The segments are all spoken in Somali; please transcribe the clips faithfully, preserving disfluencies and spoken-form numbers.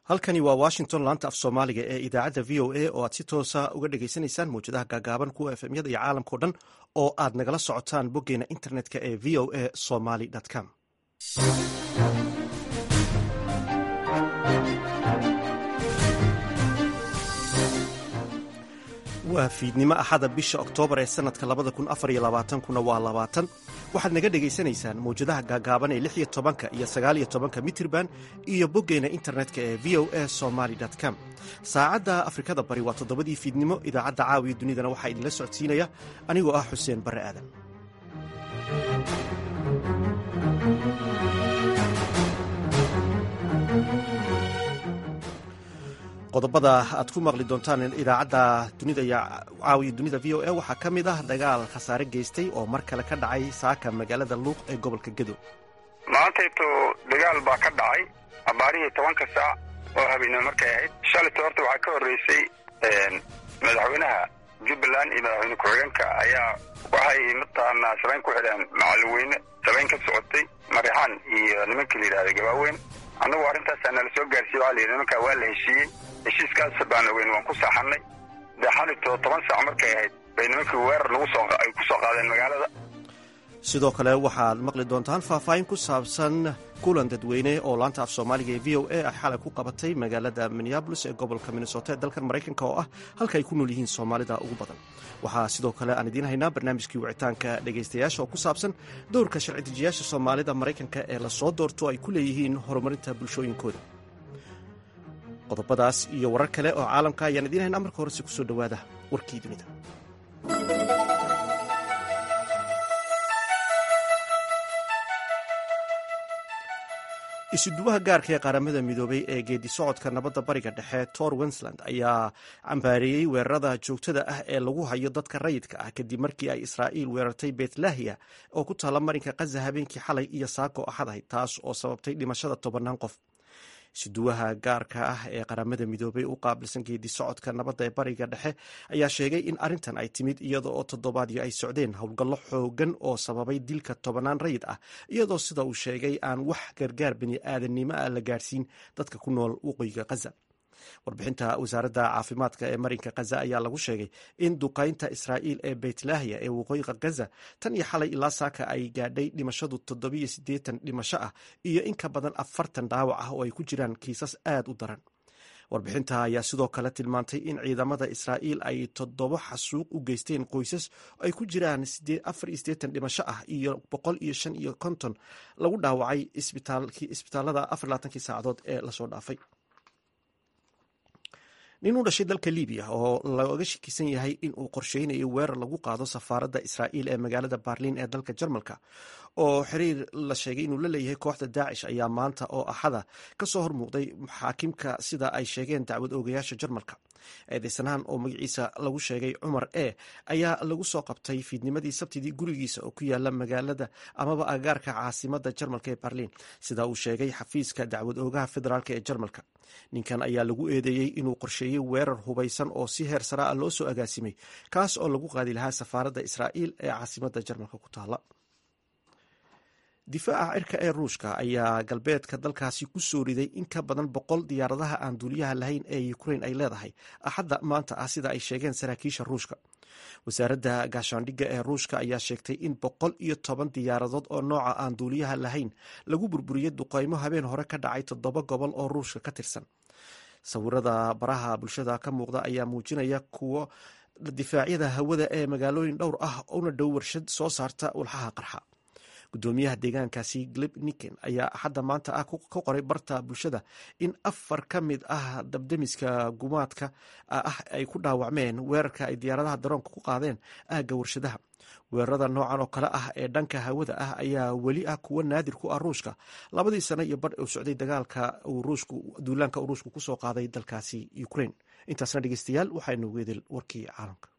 halkani waa washington laanta af soomaaliga ee idaacadda v o a oo aad si toosa uga dhagaysanaysaan mawjadaha gaagaaban kuwa efmyada iyo caalamkao dhan oo aad nagala socotaan boggeena internetka ee v o a somaly com waa fiidnimo axada bisha oktoobar ee sanadka labada kun afar iyo labaatankuna waa labaatan waxaad naga dhegaysanaysaan mawjadaha gaagaaban ee lix iyo tobanka iyo sagaal iyo tobanka mitirban iyo boggeena internetka ee v o a somaly com saacadda afrikada bari waa toddobadii fiidnimo idaacadda caawiya dunidana waxaa idinla socodsiinaya anigoo ah xuseen barre aadan. qodobada aad ku maqli doontaan idaacadda dunida iyo caawiya dunida v o a waxaa ka mid ah dagaal khasaare geystay oo mar kale ka dhacay saaka magaalada luuq ee gobolka gedo. maantayto dagaal baa ka dhacay abaarihii tobanka saac oo habeenimo markay ahayd shalayto horta waxaa ka horreysay madaxweynaha jubbaland iyo madaxweyne ku-xigeenka ayaa waxay mataqaanaa sabayn ku xidheen macalweyne sabayn ka socotay marixaan iyo nimankii la yidhahda gabaaweyn annagu arrintaasaa nala soo gaarsiiye waxaa la yidhi nimankaa waa la heshiiyey heshiiskaas baan ogeyn waan ku saaxannay dee xalito toban saac markay ahayd bay nimankii weerar lagu soo ay ku soo qaadeen magaalada. sidoo kale waxaad maqli doontaan faahfaahin ku saabsan kulan dadweyne oo laanta af soomaaliga ee v o a ay xalay ku qabatay magaalada minneabolis ee gobolka minnesota ee dalkan maraykanka oo ah halka ay ku nool yihiin soomaalida ugu badan. waxaa sidoo kale aan idiin haynaa barnaamijkii wicitaanka dhegaystayaasha oo ku saabsan dowrka sharci dejiyaasha soomaalida maraykanka ee lasoo doorto ay ku leeyihiin horumarinta bulshooyinkooda. qodobadaas iyo warar kale oo caalamka ayaan idiin haynaa marka horese kusoo dhowaada warkii dunida. isuduwaha gaarka ee qaramada midoobay ee geedi socodka nabadda bariga dhexe tor wensland ayaa cambaareeyey weerarada joogtada ah ee lagu hayo dadka rayidka ah kadib markii ay israa'iil weerartay beetlahiya oo ku taalla marinka khaza habeenkii xalay iyo saako axadahay taas oo sababtay dhimashada tobannaan qof. isuduwaha gaarka ah ee qaramada midoobay u qaabilsan geedi socodka nabadda ee bariga dhexe ayaa sheegay in arrintan ay timid iyada oo toddobaadyo ay socdeen howlgallo xoogan oo sababay dilka tobannaan rayid ah iyadoo sida uu sheegay aan wax gargaar bini aadannimo ah la gaarsiin dadka ku nool waqooyiga khaza. warbixinta wasaaradda caafimaadka ee marinka khaza ayaa lagu sheegay in duqaynta israa'iil ee beytlahiya ee waqooyiga khaza tan iyo xalay ilaa saaka ay gaadhay dhimashadu toddobiyo siddeetan dhimasho ah iyo in ka badan afartan dhaawac ah oo ay ku jiraan kiisas aad u daran. warbixinta ayaa sidoo kale tilmaantay in ciidamada israa'iil ay toddoba xasuuq u geysteen qoysas ay ku jiraan afar iyo siddeetan dhimasho ah iyo boqol iyo shan iyo konton lagu dhaawacay isbitaalada afar labaatankii saacadood ee lasoo dhaafay. nin u dhashay dalka libiya oo looga shakisan yahay in uu qorsheynayo weerar lagu qaado safaaradda israa'iil ee magaalada barliin ee dalka jarmalka oo xiriir la sheegay inuu la leeyahay kooxda daacish ayaa maanta oo axada ka soo hormuuqday maxaakimka sida ay sheegeen dacwad oogayaasha jarmalka. eedeysanahan oo magaciisa lagu sheegay cumar e ayaa lagu soo qabtay fiidnimadii sabtidii gurigiisa oo ku yaala magaalada amaba agaarka caasimadda jarmalka ee barliin sida uu sheegay xafiiska dacwad oogaha federaalk ee jarmalka. ninkan ayaa lagu eedeeyey inuu qorsheeyey weerar hubaysan oo si heer sare ah loo soo agaasimay kaas oo lagu qaadi lahaa safaaradda israa'iil ee caasimadda jarmalka ku taala. difaaca cirka ee ruushka ayaa galbeedka dalkaasi ku soo riday in ka badan boqol diyaaradaha aan duuliyaha lahayn ee ukrain ay leedahay axadda maanta ah sida ay sheegeen saraakiisha ruushka. wasaaradda gaashaandhigga ee ruushka ayaa sheegtay in boqol iyo toban diyaaradood oo nooca aan duuliyaha lahayn lagu burburiyey duqaymo habeen hore ka dhacay toddoba gobol oo ruushka ka tirsan. sawirada baraha bulshada ka muuqda ayaa muujinaya kuwo difaacyada hawada ee magaalooyin dhowr ah una dhow warshad soo saarta walxaha qarxa. gudoomiyaha deegaankaasi gleb niken ayaa axadda maanta ah ka qoray barta bulshada in afar ka mid ah dabdemiska gumaadka ah ay ku dhaawacmeen weerarka ay diyaaradaha daroonka ku qaadeen aagga warshadaha. weerarada noocan oo kale ah ee dhanka hawada ah ayaa weli ah kuwo naadir ku ah ruushka labadii sano iyo badh uu socday dagaalka duulaanka uu ruushku kusoo qaaday dalkaasi ukrain. intaasna dhegeystayaal waxaynu weedel warkii caalamka.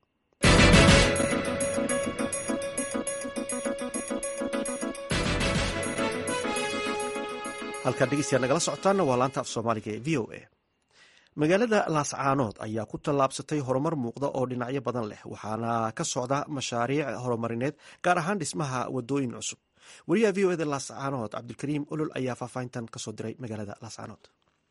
halkaad dhegeystayaal nagala socotaanna waa laanta af soomaaliga ee v o a. magaalada laascaanood ayaa ku tallaabsatay horumar muuqda oo dhinacyo badan leh waxaana ka socda mashaariic horumarineed gaar ahaan dhismaha wadooyin cusub. wariyaha v o eda laascaanood cabdilkariim olol ayaa faahfaahintan kasoo diray magaalada laascaanood.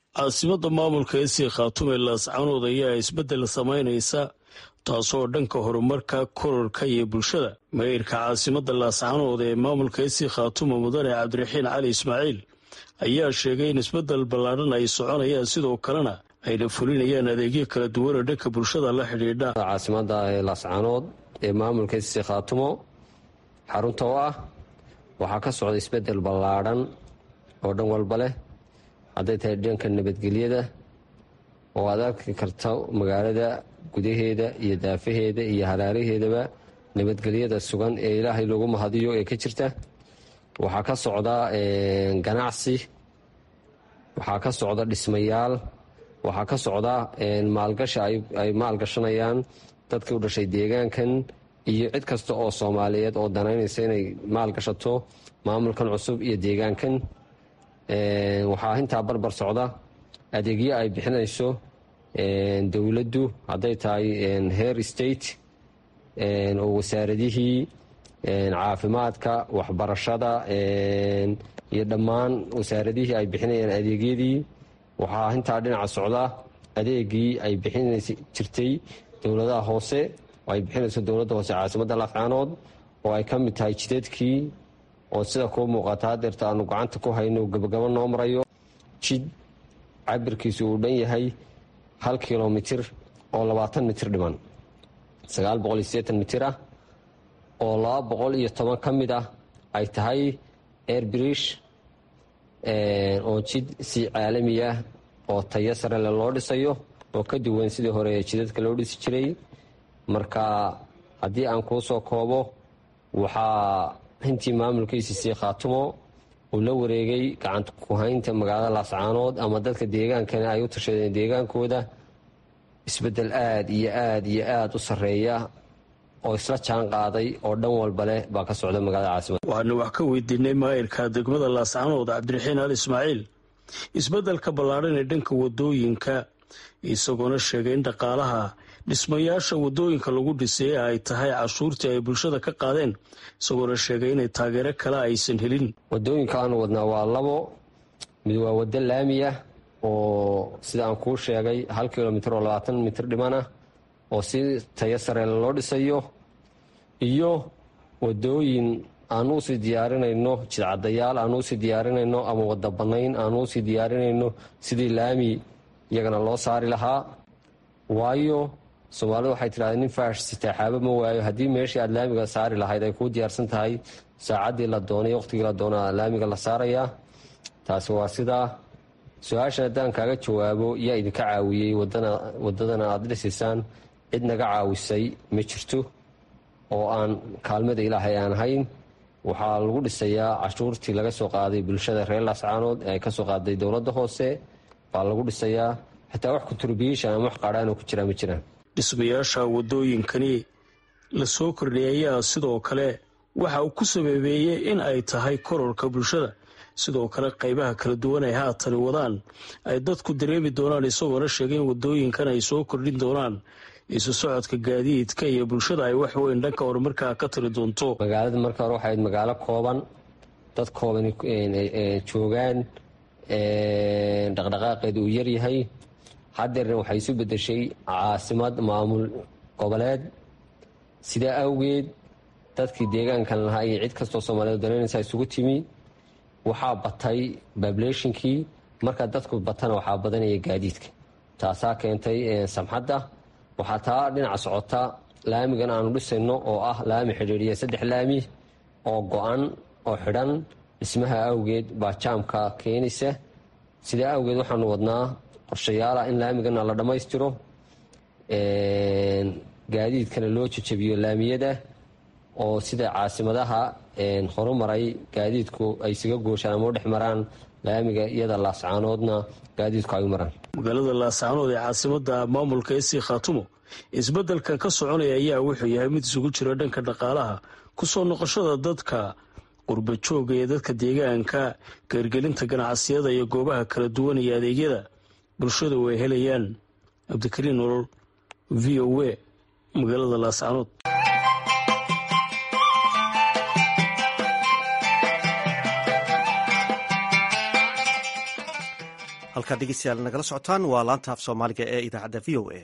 caasimada maamulka ee sii khaatume laascaanood ayaa isbeddel samaynaysa taasoo dhanka horumarka kororka iyo bulshada. mayrka caasimada laascaanood ee maamulka ee sii khaatume mudane cabdiraxiin cali ismaaciil ayaa sheegay in isbeddel ballaadhan ay soconayaan sidoo kalena ayna fulinayaan adeegyo kala duwan oo dhanka bulshada la xidhiidha. caasimada laascaanood ee maamulka ee sii khaatumo xarunta oo ah waxaa ka socda isbeddel ballaadhan oo dhan walba leh, hadday tahay dhanka nabadgelyada oo aad arki karta magaalada gudaheeda iyo daafaheeda iyo halaalaheedaba nabadgelyada sugan ee ilaahay lagu mahadiyo ee ka jirta. waxaa ka socda ganacsi, waxaa ka socda dhismayaal, waxaa ka socda maalgashi ay maalgashanayaan dadkii u dhashay deegaankan iyo cid kasta oo soomaaliyeed oo danaynaysa inay maalgashato maamulkan cusub iyo deegaankan. waxaa intaa barbar socda adeegyo ay bixinayso dowladdu, hadday tahay heer state oo wasaaradihii caafimaadka, waxbarashada iyo dhammaan wasaaradihii ay bixinayaan adeegyadii. waxaa intaa dhinaca socda adeegii ay bixinaysa jirtay dowladaha hoose oo ay bixinayso dowladda hoose caasimada laascaanood oo ay ka mid tahay jidadkii oo sida kuu muuqata hadeerta aanu gacanta ku hayno gabagabo noo marayo jid cabirkiisu uu dhan yahay hal kilomitir oo labaatan mitir dhiman, sagaal boqol iyo sideetan mitir ah oo laba boqol iyo toban ka mid ah ay tahay airbirish oo jid si caalami ah oo tayo sare le loo dhisayo oo ka duwan sidii hore jidadka loo dhisi jiray. marka haddii aan kuu soo koobo, waxaa intii maamulkiisi sii khaatumo uu la wareegay gacanta ku haynta magaalada laascaanood ama dadka deegaankana ay u tashadeen deegaankooda isbeddel aad iyo aad iyo aad u sarreeya oo isla jaan qaaday oo dhan walba leh baa ka socda magaalada caasimada. waxaanu wax ka weydiinay maayirka degmada laascaanood cabdiraxiin ali ismaaciil isbeddelka ballaadhan ee dhanka wadooyinka, isagoona sheegay in dhaqaalaha dhismayaasha wadooyinka lagu dhisay ay tahay cashuurtii ay bulshada ka qaadeen, isagoona sheegay inay taageero kale aysan helin. wadooyinka aanu wadnaa waa labo, mid waa waddo laami ah oo sida aan kuu sheegay hal kilomitir oo labaatan mitir dhiman ah oo si tayo sareele loo dhisayo, iyo wadooyin aanu usii diyaarinayno jidcadayaal aanu usii diyaarinayno ama wadda bannayn aanu usii diyaarinayno sidii laami iyagana loo saari lahaa. waayo soomaalidu waxay tidhahdeen nin faash sitaaxaabo ma waayo. haddii meeshii aad laamiga saari lahayd ay kuu diyaarsan tahay, saacaddii la doonay waqtigii la doonaa laamiga la saarayaa. taasi waa sidaa. su-aashan haddaan kaaga jawaabo yaa idinka caawiyey wadadana aad dhisaysaan, cid naga caawisay ma jirto oo aan kaalmada ilaahay aan ahayn. waxaa lagu dhisayaa cashuurtii laga soo qaaday bulshada reer laascaanood ee ay ka soo qaaday dowladda hoose baa lagu dhisayaa. xitaa wax contribution ama wax qaadhaan oo ku jiraa ma jiraan. dhismayaasha wadooyinkani la soo kordhiyay ayaa sidoo kale waxa uu ku sababeeyey in ay tahay kororka bulshada. sidoo kale qaybaha kala duwan ay haatan wadaan ay dadku dareemi doonaan, isagoona sheegay in wadooyinkan ay soo kordhin doonaan isu socodka gaadiidka iyo bulshada ay wax weyn dhanka horumarkaa ka tiri doonto. magaalada marka hore waxay ahayd magaalo kooban, dad kooban joogaan, dhaqdhaqaaqeeda uu yaryahay. haddeerna waxay isu bedeshay caasimad maamul goboleed. sidaa awgeed dadkii deegaankan lahaa iyo cid kastoo soomaaliyeed danaynaysa isugu timi. waxaa batay babulationkii, marka dadku batana waxaa badanaya gaadiidka. taasaa keentay samxadda. waxaa taa dhinaca socota laamigan aanu dhisayno oo ah laami xidhiidhiya saddex laami oo go-an oo xidhan. dhismaha awgeed baa jaamka keenaysa. sidaa awgeed waxaanu wadnaa qorshayaala in laamigana la dhammaystiro, gaadiidkana loo jajabiyo laamiyada oo sida caasimadaha horumaray gaadiidku ay isaga gooshaan ama u dhex maraan laamiga iyada laascaanoodna gaadiidku ay u maraan. magaalada laascaanood ee caasimada maamulka ee sii khaatumo isbeddelkan ka soconaya ayaa wuxuu yahay mid isugu jira dhanka dhaqaalaha, kusoo noqoshada dadka qurba jooga ee dadka deegaanka, geergelinta ganacsiyada iyo goobaha kala duwan iyo adeegyada bulshadu ay helayaan. cabdikariin nolol, v o a, magaalada laascaanood. halkaad dhegeystayaal nagala socotaan waa laanta af soomaaliga ee idaacadda v o a.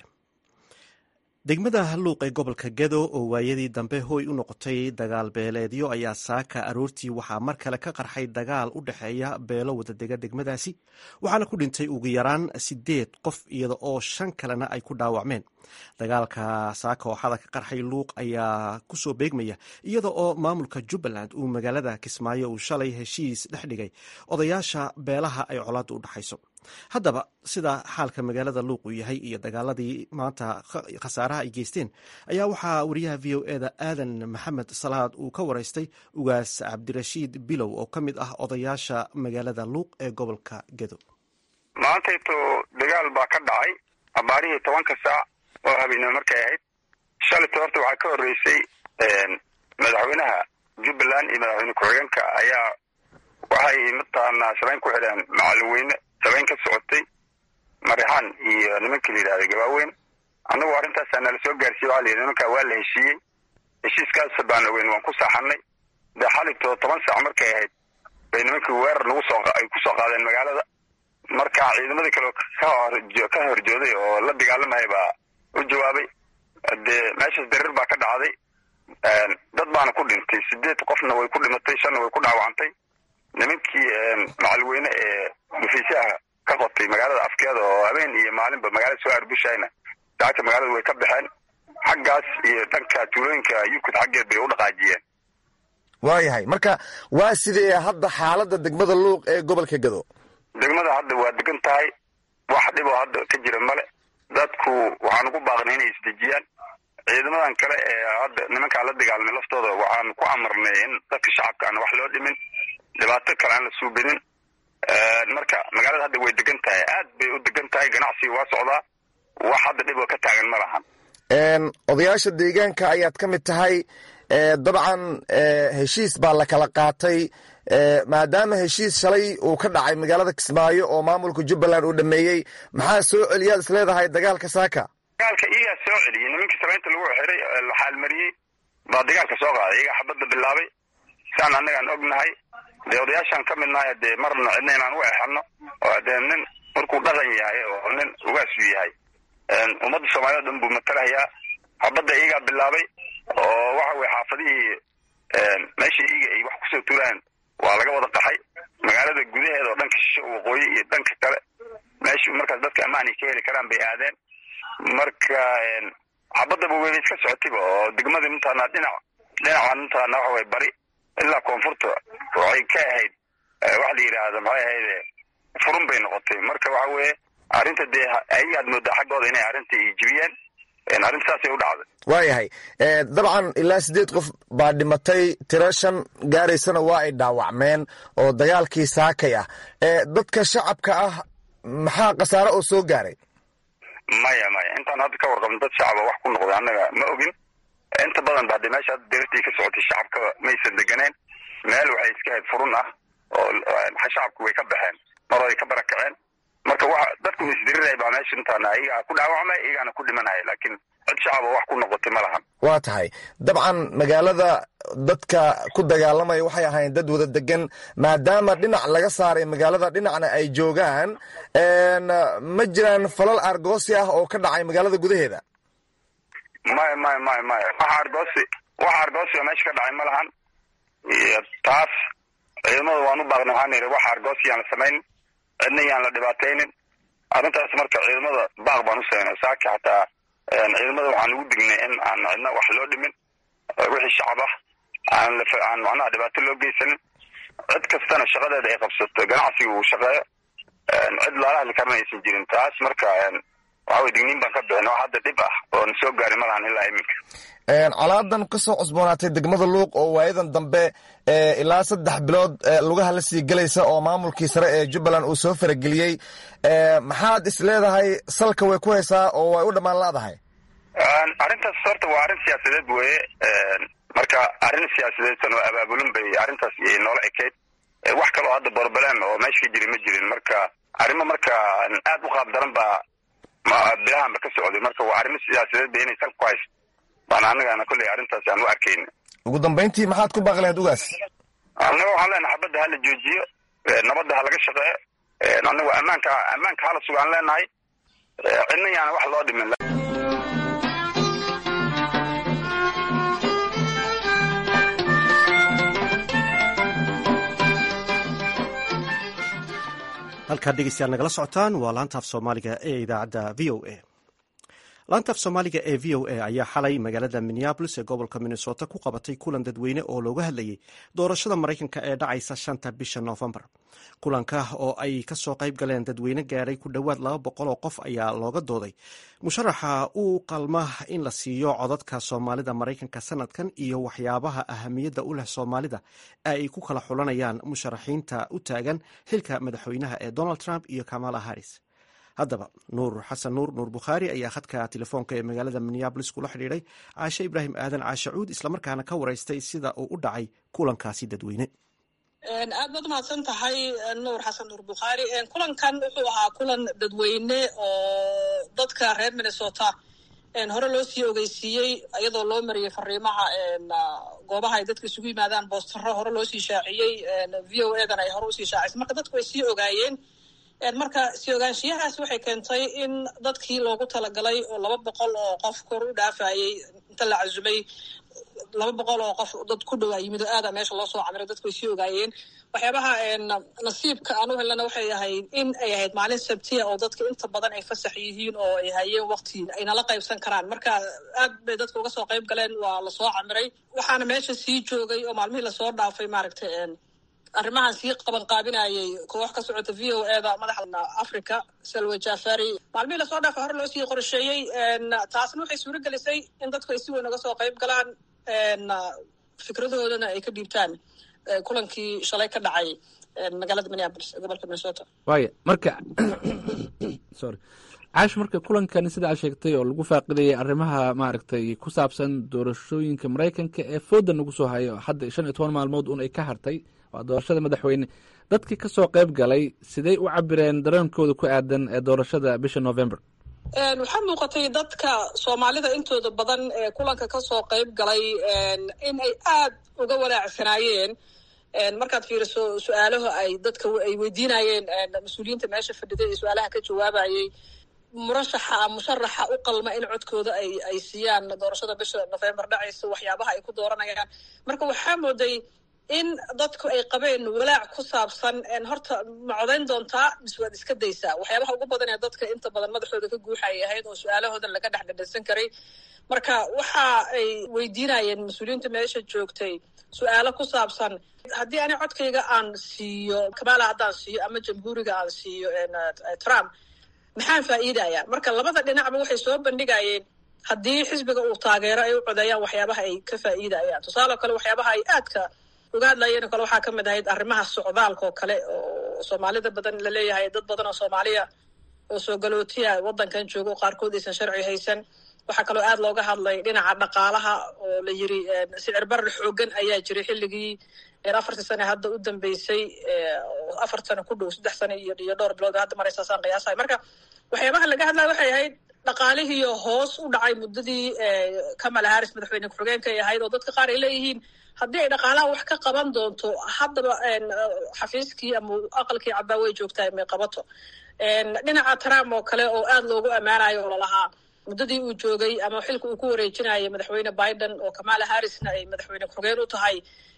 degmada halluuq ee gobolka gedo oo waayadii dambe hooy u noqotay dagaal beeleedyo ayaa saaka aroortii waxaa mar kale ka qarxay dagaal u dhexeeya beelo wadadega degmadaasi waxaana ku dhintay ugu yaraan sideed qof iyada oo shan kalena ay ku dhaawacmeen. dagaalka saaka ooxada ka qarxay luuq ayaa kusoo beegmaya iyada oo maamulka jubbaland uu magaalada kismaayo uu shalay heshiis dhex dhigay odayaasha beelaha ay colaadda u dhexayso. haddaba sida xaalka magaalada luuq uu yahay iyo dagaaladii maanta khasaaraha ay geysteen ayaa waxaa wariyaha v o eda aadan maxamed salaad uu ka waraystay ugaas cabdirashiid bilow oo ka mid ah odayaasha magaalada luuq ee gobolka gedo. maantayto dagaal baa ka dhacay abaarihii tobanka saac oo habeenimo markay ahayd. shalayto horta waxaa ka horreysay madaxweynaha jubbaland iyo madaxweyne ku-xigeenka ayaa waxay mataqaanaa shabeyn ku xidheen macalweyne shabeyn ka socotay marixaan iyo nimankii la yidhahda gabaaweyn. annagu arrintaasa nala soo gaarsiiye waxaa la yidhi nimankaa waa la heshiiyey, heshiiskaas baan ogeyn waan ku saaxanay. dee xaligto toban saac markay ahayd bay nimankii weerar nagu soo ay ku soo qaadeen magaalada. marka ciidamadii kale ka horjooday oo la dagaalamaya baa u jawaabay. dee meeshaas dareer baa ka dhacday, dad baana ku dhintay, sideed qofna way ku dhimatay, shanna way ku dhaawacantay. nimankii macalweyne ee gufiisaha ka qotay magaalada afkeeda oo habeen iyo maalinba magaalada soo arbushayna saacta magaalada way ka baxeen. xaggaas iyo dhanka tuulooyinka yukud xaggeed bay u dhaqaajiyeen. waayahay, marka waa sidee hadda xaaladda degmada luuq ee gobolka gedo? degmada hadda waa degan tahay, wax dhiboo hadda ka jira male. dadku waxaan ugu baaqnay inay isdejiyaan. ciidamadan kale ee hadda nimankaa la dagaalmay laftooda waxaan ku amarnay in dadka shacabka aan wax loo dhimin, dhibaato kale aan la suubinin. marka magaalada hadda way degan tahay, aad bay u degan tahay, ganacsiga waa socdaa, wax hadda dhiboo ka taagan ma lahan. odayaasha deegaanka ayaad ka mid tahay, dabcan heshiis baa la kala qaatay, maadaama heshiis shalay uu ka dhacay magaalada kismaayo oo maamulka jubbaland uu dhameeyey, maxaa soo celiyaad is leedahay dagaalka saaka? dagaalka iyagaa soo celiyey, nimankii sabeynta lagu xiray la xaalmariyey baa dagaalka soo qaaday, iyagaa xabadda bilaabay. saan annagaan ognahay, dee odayaashaan ka midnahay, dee marna cidna inaan u exano oo dee nin markuu dhaqan yahay oo nin ugaasu yahay ummadda soomaaliyed o dhan buu matalahayaa. xabadda iyagaa bilaabay oo waxa weye xaafadihii meeshii iyaga ay wax kusoo turaan waa laga wada qaxay. magaalada gudaheeda oo dhanka shisho waqooyi iyo dhanka kale meeshii markaas dadka ammaan ay ka heli karaan bay aadeen. marka xabadaba weyba iska socotayba oo degmadii mataqaanaa dhinac dhinacan mataqaanaa waxa weye bari ilaa koonfurta waxay ka ahayd waxa la yidhaahda maxay ahayd furun bay noqotay. marka waxa weeye arrinta dee ayaad moodaa xaggooda inay arrinta ijibiyeen, arrinta saasay u dhacday. waayahay, dabcan ilaa sideed qof baa dhimatay, tiro shan gaaraysana waa ay dhaawacmeen oo dagaalkii saakay ah. dadka shacabka ah maxaa khasaare oo soo gaaray? maya maya intaan hadda ka warqabin dad shacaba wax ku noqday annaga ma ogin. inta badan ba de meesha hadda darirtii ka socotay shacabka maysan deganeen, meel waxay iska ahayd furun ah oo shacabku way ka baxeen mar ay ka barakaceen. marka wa dadku isdiriraya baa meesha intaan ayagaa ku dhaawacmay, iyagaana ku dhimanaya, laakiin cid shacaba wax ku noqotay ma lahan. waa tahay, dabcan magaalada dadka ku dagaalamaya waxay ahayn dad wada degan, maadaama dhinac laga saaray magaalada dhinacna ay joogaan, ma jiraan falal argoosi ah oo ka dhacay magaalada gudaheeda? maya maya maya maya wax argoosi wax argoosi oo meesha ka dhacay ma lahan. iyo taas ciidamada waan u baaqnay, waxaan yidhi wax argoosi yaan la samayn, cidna yaan la dhibaataynin. arrintaas marka ciidamada baaq baan u sameynay saaki, xataa ciidamada waxaan ugu dignay in aan cidna wax loo dhimin, wixii shacab ah aan aan macnaha dhibaato loo geysanin. cid kastana shaqadeeda ay qabsato, ganacsiga uu shaqeeyo, cid laala hadli karana aysan jirin. taas marka waxa weye digniin baan ka bixin, wax hadda dhib ah oo na soo gaari ma lahan ilaa iminka. colaadan ka soo cusboonaatay degmada luuq oo waayadan dambe ilaa saddex bilood lugaha la sii gelaysa oo maamulkii sare ee jubbaland uu soo farageliyey, maxaad is leedahay salka way ku haysaa oo way u dhammaan laadahay? arrintaas horta waa arrin siyaasadeed weye. marka arrin siyaasadeedsan oo abaabulin bay arrintaas noola ekayd. wax kaloo hadda borbaleen oo meesha ka jiri ma jirin. marka arrimo marka aad u qaab daran baa bilahanba ka socday. marka waa arrimo siyaasadeed ba inay salka ku hayso baan annagana kolley arrintaas aan u arkayna. ugu dambayntii maxaad ku baaqi lahayd ugaas? annaga waxaan leenahay xabadda hala joojiyo, nabadda ha laga shaqeeyo, anagu ammaanka ammaanka hala sugaan leenahay cidna yaana wax loo dhimin. halkaad dhegeystayaal nagala socotaan waa laanta af soomaaliga ee idaacadda v o a. laanta af soomaaliga ee v o a ayaa xalay magaalada minneabolis ee gobolka minnesota ku qabatay kulan dadweyne oo looga hadlayay doorashada maraykanka ee dhacaysa shanta bisha noofembar. kulanka oo ay kasoo qayb galeen dadweyne gaadhay ku dhowaad laba boqol oo qof ayaa looga dooday musharaxa uu qalma in la siiyo codadka soomaalida maraykanka sanadkan iyo waxyaabaha ahamiyadda u leh soomaalida ay ku kala xulanayaan musharaxiinta u taagan xilka madaxweynaha ee donald trump iyo kamala harris. haddaba nuur xasan nuur nuur bukhaari ayaa khadka telefoonka ee magaalada minneabolis kula xidhiidhay caashe ibraahim aadan caashe cuud islamarkaana ka waraystay sida uu u dhacay kulankaasi dadweyne. aad baad umahadsan tahay nuur xasan nuur bukhaari. kulankan wuxuu ahaa kulan dadweyne oo dadka reer minnesota hore loo sii ogeysiiyey iyadoo loo mariyey fariimaha goobaha ay dadka isugu yimaadaan boostaro hore loo sii shaaciyey v o edan ay hore usii shaacisay marka dadku ay sii ogaayeen. marka sii ogaanshiyahaas waxay keentay in dadkii loogu talagalay oo laba boqol oo qof kor u dhaafayey inta la casumay laba boqol oo qof dad ku dhowaa yimid oo aada meesha loo soo camiray dadku ay sii ogaayeen. waxyaabaha nasiibka aan u helana waxay ahayd in ay ahayd maalin sabtiya oo dadka inta badan ay fasax yihiin oo ay hayeen waqti ay nala qaybsan karaan marka aad bay dadka uga soo qayb galeen waa lasoo camiray. waxaana meesha sii joogay oo maalmihii lasoo dhaafay maaragtay arrimahan sii qaban qaabinayay koox ka socota v o eda madaxa africa salwa jafari maalmihii lasoo dhaafay hore loo sii qorsheeyey. taasna waxay suuro gelisay in dadku ay si weyn uga soo qayb galaan fikradahoodana ay ka dhiibtaan kulankii shalay ka dhacay magaalada minneapolis ee gobolka minnesota. waaya marka sorry caash marka kulankan sida aad sheegtay oo lagu faaqidayay arrimaha maaragtay ku saabsan doorashooyinka maraykanka ee fooda nagu soo hayo hadda shan iyo toban maalmood un ay ka hartay waa doorashada madaxweyne dadkii ka soo qayb galay siday u cabireen dareenkooda ku aadan ee doorashada bisha november. waxaa muuqatay dadka soomaalida intooda badan ee kulanka ka soo qayb galay in ay aad uga walaacsanaayeen markaad fiiriso su-aalaha ay dadka ay weydiinayeen mas-uuliyiinta meesha fadhiday ee su-aalaha ka jawaabayey murashaxa musharaxa u qalma in codkooda ay ay siiyaan doorashada bisha november dhacaysa waxyaabaha ay ku dooranayaan. marka waxaa mooday in dadku ay qabeen walaac ku saabsan horta ma codayn doontaa mise waad iska daysaa. waxyaabaha ugu badan ee dadka inta badan madaxooda ka guuxayay ahayd oo su-aalahooda laga dhex dhadhansan karay. marka waxa ay weydiinayeen mas-uuliyiinta meesha joogtay su-aalo ku saabsan haddii ani codkayga aan siiyo kamala haddaan siiyo ama jamhuuriga aan siiyo trump maxaan faa'iidaya. marka labada dhinacba waxay soo bandhigayeen haddii xisbiga uu taageero ay u codeeyaan waxyaabaha ay ka faa'iidayaan. tusaale kale waxyaabaha ay aadka uga hadlayeen kale waxaa kamid ahayd arrimaha socdaalka oo kale oo soomaalida badan laleeyahay dad badan oo soomaaliya oo soo galootiya wadankan jooga oo qaarkood aysan sharci haysan. waxaa kaloo aad looga hadlay dhinaca dhaqaalaha oo la yiri sicir barar xoogan ayaa jiray xilligii afartii sane hadda u dambeysay afar sano ku dhow saddex sano iyo iyo dhowr bilood hadda maraysaasaan qiyaasahay. marka waxyaabaha laga hadlaya waxay ahayd dhaqaalihiiyo hoos u dhacay muddadii kamala harris madaxweyne ku-xigeenka ay ahayd oo dadka qaar ay leeyihiin haddii ay dhaqaalaha wax ka qaban doonto haddaba xafiiskii ama aqalkii cabbaa way joogtaa may qabato. dhinaca trump oo kale oo aad loogu ammaanayo oo lalahaa muddadii uu joogay ama xilka uu ku wareejinayay madaxweyne biden oo kamala harrisna ay madaxweyne ku-xigeen u tahay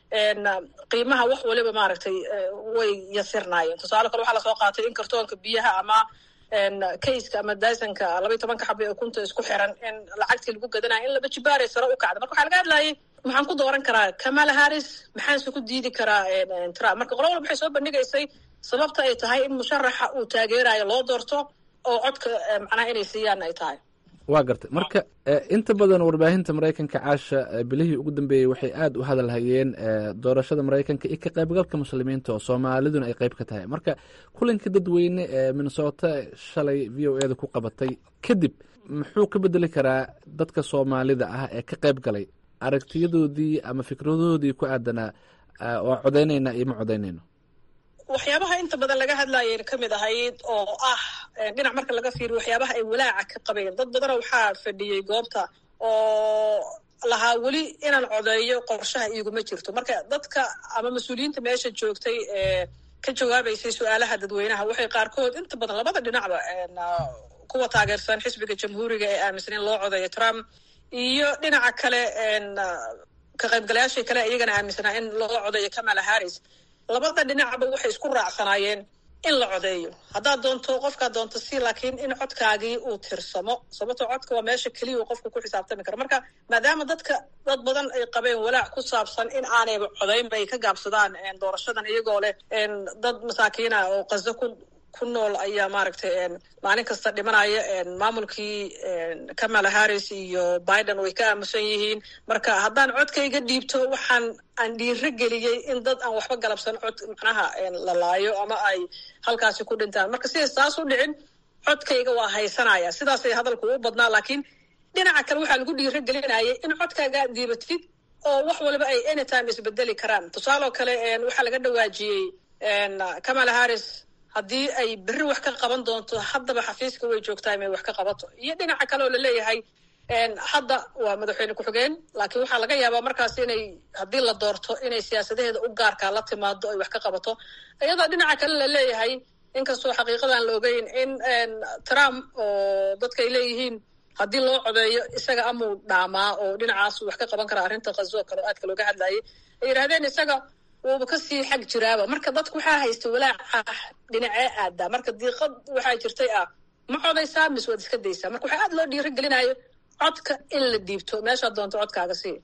qiimaha wax waliba maaragtay way yasirnaayeen. tusaale kale waxaa lasoo qaatay in kartoonka biyaha ama kayska ama dysonka labaiy tobanka xaba ee kunta isku xiran in lacagtii lagu gadanayo in laba jibaaray sare u kacda. marka waxaa laga hadlayay maxaan ku dooran karaa kamala harris maxaanse ku diidi karaa trump. marka qolo walba waxay soo bandhigaysay sababta ay tahay in musharaxa uu taageerayo loo doorto oo codka macnaha inay siiyaan ay tahay. waa gartay marka inta badan warbaahinta maraykanka caasha bilihii ugu dambeeyey waxay aada u hadal hayeen doorashada maraykanka iyo ka qaybgalka muslimiinta oo soomaaliduna ay qayb ka tahay. marka kulankii dadweyne ee minnesota shalay v o eda ku qabatay kadib muxuu ka bedeli karaa dadka soomaalida ah ee ka qayb galay aragtiyadoodii ama fikradoodii ku aadanaa waa codaynayna iyo ma codaynayno. waxyaabaha inta badan laga hadlayeen kamid ahayd oo ah dhinac marka laga fiiriyo waxyaabaha ay walaaca ka qabeen dad badana waxaa fadhiyey goobta oo lahaa weli inaan codeeyo qorshaha iiguma jirto. marka dadka ama mas-uuliyiinta meesha joogtay ee ka jawaabaysay su-aalaha dadweynaha waxay qaarkood inta badan labada dhinacba kuwa taageersan xisbiga jamhuuriga ee aaminsan in loo codeeyo Trump iyo dhinaca kale ka qaybgalayaasha kale iyagana aaminsanaa in loo codeeyo Kamala Harris labada dhinacba waxay isku raacsanaayeen in la codeeyo haddaad doonto qofkaad doonto si laakiin in codkaagii uu tirsamo sababtoo codka waa meesha keliya uu qofku ku xisaabtami karo marka maadaama dadka dad badan ay qabeen walaac ku saabsan in aanayba codaynba ay ka gaabsadaan doorashadan iyagoo leh dad masaakiina oo qaso ku ku nool ayaa maaragtay maalin kasta dhimanaya maamulkii Kamala Harris iyo Biden way ka aamusan yihiin marka haddaan codkayga dhiibto waxaan aan dhiiro geliyey in dad aan waxba galabsan cod macnaha la laayo ama ay halkaasi ku dhintaan marka sidaas taas u dhicin codkayga waa haysanaya sidaasay hadalku u badnaa laakiin dhinaca kale waxaa lagu dhiiro gelinayay in codkaaga aad dhiibatid oo wax waliba ay anytime isbedeli karaan tusaaloo kale waxaa laga dhawaajiyey Kamala Harris haddii ay berri wax ka qaban doonto haddaba xafiiska way joogtaa inay wax ka qabato iyo dhinaca kale oo la leeyahay hadda waa madaxweyne ku-xigeen laakiin waxaa laga yaabaa markaas inay haddii la doorto inay siyaasadaheeda u gaarkaa la timaado ay wax ka qabato iyadoo dhinaca kale la leeyahay inkastoo xaqiiqadan la ogeyn in Trump oo dadka ay leeyihiin haddii loo codeeyo isaga amuu dhaamaa oo dhinacaas wax ka qaban kara arrinta qazo kale oo aadka looga hadlayay ay yidhahdeen isaga wuuba kasii xag jiraaba marka dadku waxaa haysta walaaca dhinacee aadaa marka diiqad waxaa jirtay ah ma codaysaa mise waad iska daysaa marka waxaa aad loo dhiiro gelinayo codka in la dhiibto meeshaad doonto codkaaga sii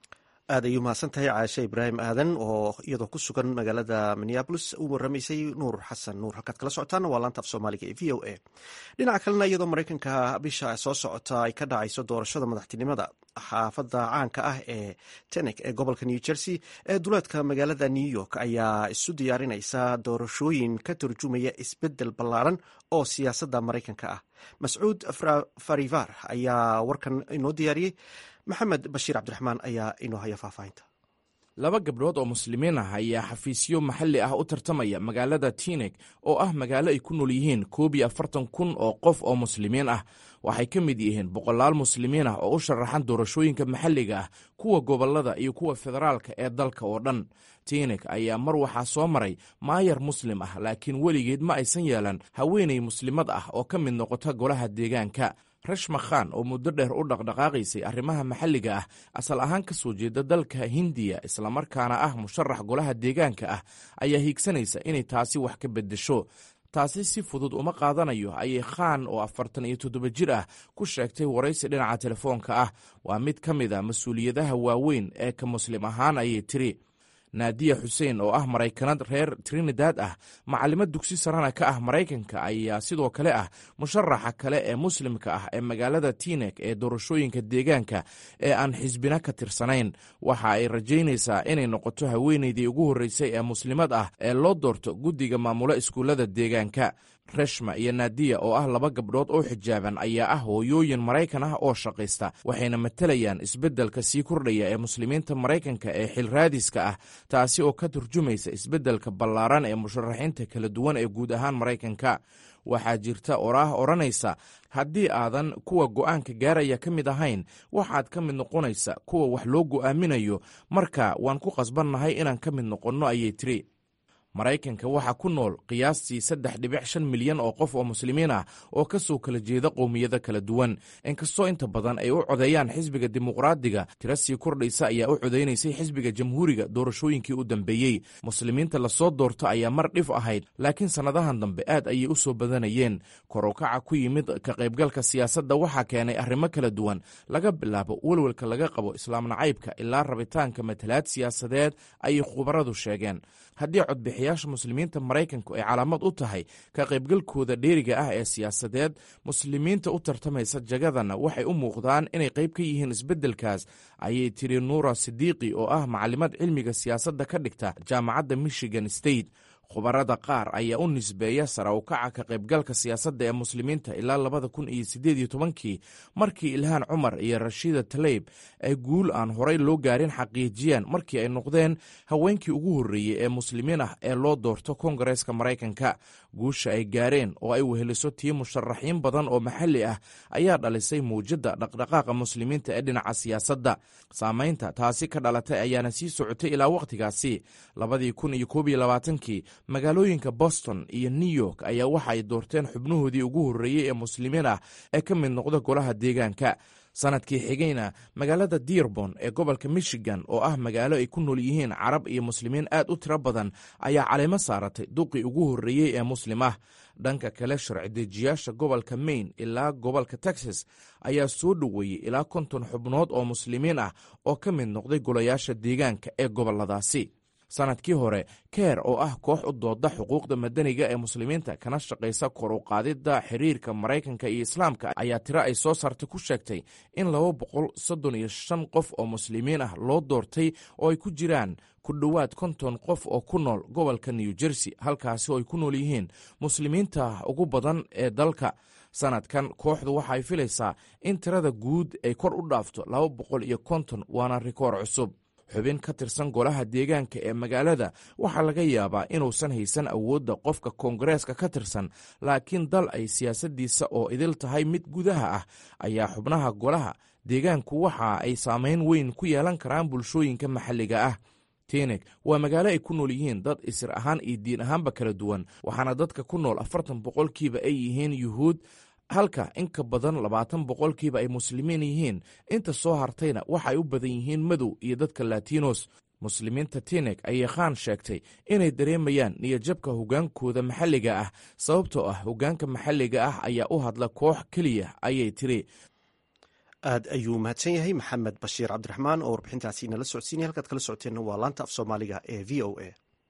aad ayuu mahadsan tahay caashe ibraahim aadan oo iyadoo ku sugan magaalada minneabolis u waramaysay nuur xasan nuur halkaad kala socotaana waa laanta af soomaaliga ee v o a dhinaca kalena iyadoo maraykanka bisha soo socota ay ka dhacayso doorashada madaxtinimada xaafadda caanka ah ee tenek ee gobolka new jersey ee duleedka magaalada new york ayaa isu diyaarinaysa doorashooyin ka turjumaya isbedel ballaaran oo siyaasadda maraykanka ah mascuud farivar ayaa warkan inoo diyaariyey maxamed bashiir cabdiraxmaan ayaa inoo haya faahfaahinta laba gabdhood oo muslimiin ah ayaa xafiisyo maxalli ah u tartamaya magaalada tinek oo ah magaalo ay ku nool yihiin koob iyo afartan kun oo qof oo muslimiin ah waxay ka mid yihiin boqolaal muslimiin ah oo u sharaxan doorashooyinka maxalliga ah kuwa gobollada iyo kuwa federaalka ee dalka oo dhan tinek ayaa mar waxaa soo maray maayar muslim ah laakiin weligeed ma aysan yeelan haweenay muslimad ah oo ka mid noqota golaha deegaanka rashma khan oo muddo dheer u dhaqdhaqaaqaysay arrimaha maxalliga ah asal ahaan ka soo jeeda dalka hindiya islamarkaana ah musharax golaha deegaanka ah ayaa hiigsanaysa inay taasi wax ka beddesho taasi si fudud uma qaadanayo ayay khan oo afartan iyo toddoba jir ah ku sheegtay waraysi dhinaca telefoonka ah waa mid ka mid a mas-uuliyadaha waaweyn ee ka muslim ahaan ayay tiri naadiya xuseen oo ah maraykanad reer trinidad ah macallimad dugsi sarana ka ah maraykanka ayaa sidoo kale ah musharaxa kale ee muslimka ah ee magaalada tinek ee doorashooyinka deegaanka ee aan xisbina ka tirsanayn waxa ay rajaynaysaa inay noqoto haweenaydii ugu horreysay ee muslimad ah ee loo doorto guddiga maamula iskuullada deegaanka reshma iyo naadiya oo ah laba gabdhood oo xijaaban ayaa ah hooyooyin maraykan ah oo shaqaysta waxayna matalayaan isbeddelka sii kordhaya ee muslimiinta maraykanka ee xilraadiska ah taasi oo ka turjumaysa isbeddelka ballaaran ee musharaxiinta kala duwan ee guud ahaan maraykanka waxaa jirta oraah odhanaysa haddii aadan kuwa go'aanka gaaraya ka mid ahayn waxaad ka mid noqonaysa kuwa wax loo go'aaminayo marka waan ku qasbannahay inaan ka mid noqonno ayay tiri maraykanka waxaa ku nool qiyaastii saddex dhibic shan milyan oo qof oo muslimiin ah oo ka soo kala jeeda qowmiyada kala duwan inkastoo inta badan ay u codeeyaan xisbiga dimuqraadiga tiro sii kordhaysa ayaa u codeynaysay xisbiga jamhuuriga doorashooyinkii u dambeeyey muslimiinta lasoo doorto ayaa mar dhif ahayd laakiin sannadahan dambe aad ayay u soo badanayeen korokaca ku yimid ka qaybgalka siyaasadda waxaa keenay arrimo kala duwan laga bilaabo welwelka laga qabo islaam nacaybka ilaa rabitaanka matalaad siyaasadeed ayay khubaradu sheegeen haddii codbixiyaasha muslimiinta maraykanku ay calaamad u tahay ka qaybgalkooda dheeriga ah ee siyaasadeed muslimiinta u tartamaysa jagadana waxay u muuqdaan inay qayb ka yihiin isbeddelkaas ayay tiri nuura sidiiqi oo ah macallimad cilmiga siyaasadda ka dhigta jaamacadda michigan state khubarada qaar ayaa u nisbeeya sare u kaca ka qaybgalka siyaasadda ee muslimiinta ilaa labada kun iyo siddeed iyo tobankii markii ilhaan cumar iyo rashiida taleyb ay guul aan horay loo gaarin xaqiijiyeen markii ay noqdeen haweenkii ugu horreeyey ee muslimiin ah ee loo doorto koongareeska maraykanka guusha ay gaareen oo ay weheliso tii musharaxiin badan oo maxalli ah ayaa dhalisay mawjadda dhaqdhaqaaqa muslimiinta ee dhinaca siyaasadda saamaynta taasi ka dhalatay ayaana sii socotay ilaa wakhtigaasi labadii kun iyo koob iyo labaatankii magaalooyinka boston iyo new york ayaa waxa ay doorteen xubnahoodii ugu horreeyey ee muslimiin ah ee ka mid noqda golaha deegaanka. sanadkii xigayna magaalada dearborn ee gobolka michigan oo ah magaalo ay ku nool yihiin carab iyo muslimiin aad u tiro badan ayaa caleemo saaratay duqii ugu horreeyey ee muslim ah. dhanka kale sharci dejiyaasha gobolka maine ilaa gobolka texas ayaa soo dhoweeyey ilaa konton xubnood oo muslimiin ah oo ka mid noqday golayaasha deegaanka ee goboladaasi. sanadkii hore keer oo ah koox u dooda xuquuqda madaniga ee muslimiinta kana shaqaysa kor u qaadidda xiriirka maraykanka iyo islaamka ayaa tiro ay soo saartay ku sheegtay in laba boqol soddon iyo shan qof oo muslimiin ah loo doortay oo ay ku jiraan ku dhowaad konton qof oo ku nool gobolka new jersey, halkaasi oo ay ku nool yihiin muslimiinta ugu badan ee dalka. sanadkan kooxdu waxa ay filaysaa in tirada guud ay kor u dhaafto laba boqol iyo konton, waana rikoor cusub. xubin ka tirsan golaha deegaanka ee magaalada waxaa laga yaabaa inuusan haysan awoodda qofka koongareeska ka tirsan, laakiin dal ay siyaasaddiisa oo idil tahay mid gudaha ah ayaa xubnaha golaha deegaanku waxa ay saamayn weyn ku yeelan karaan bulshooyinka maxalliga ah. teaneck waa magaalo ay ku nool yihiin dad isir ahaan iyo diin ahaanba kala duwan, waxaana dadka ku nool afartan boqolkiiba ay yihiin yuhuud, halka in ka badan labaatan boqolkiiba ay muslimiin yihiin. inta soo hartayna waxaay u badan yihiin madow iyo dadka latinos. muslimiinta teaneck ayay khaan sheegtay inay dareemayaan niyadjabka hogaankooda maxalliga ah sababtoo ah hogaanka maxalliga ah ayaa u hadla koox keliya, ayay tiri. aad ayuu mahadsan yahay maxamed bashiir cabdiraxmaan oo warbixintaasi inala socodsiinaya. halkaad kala socoteenna waa laanta af soomaaliga ee v o a.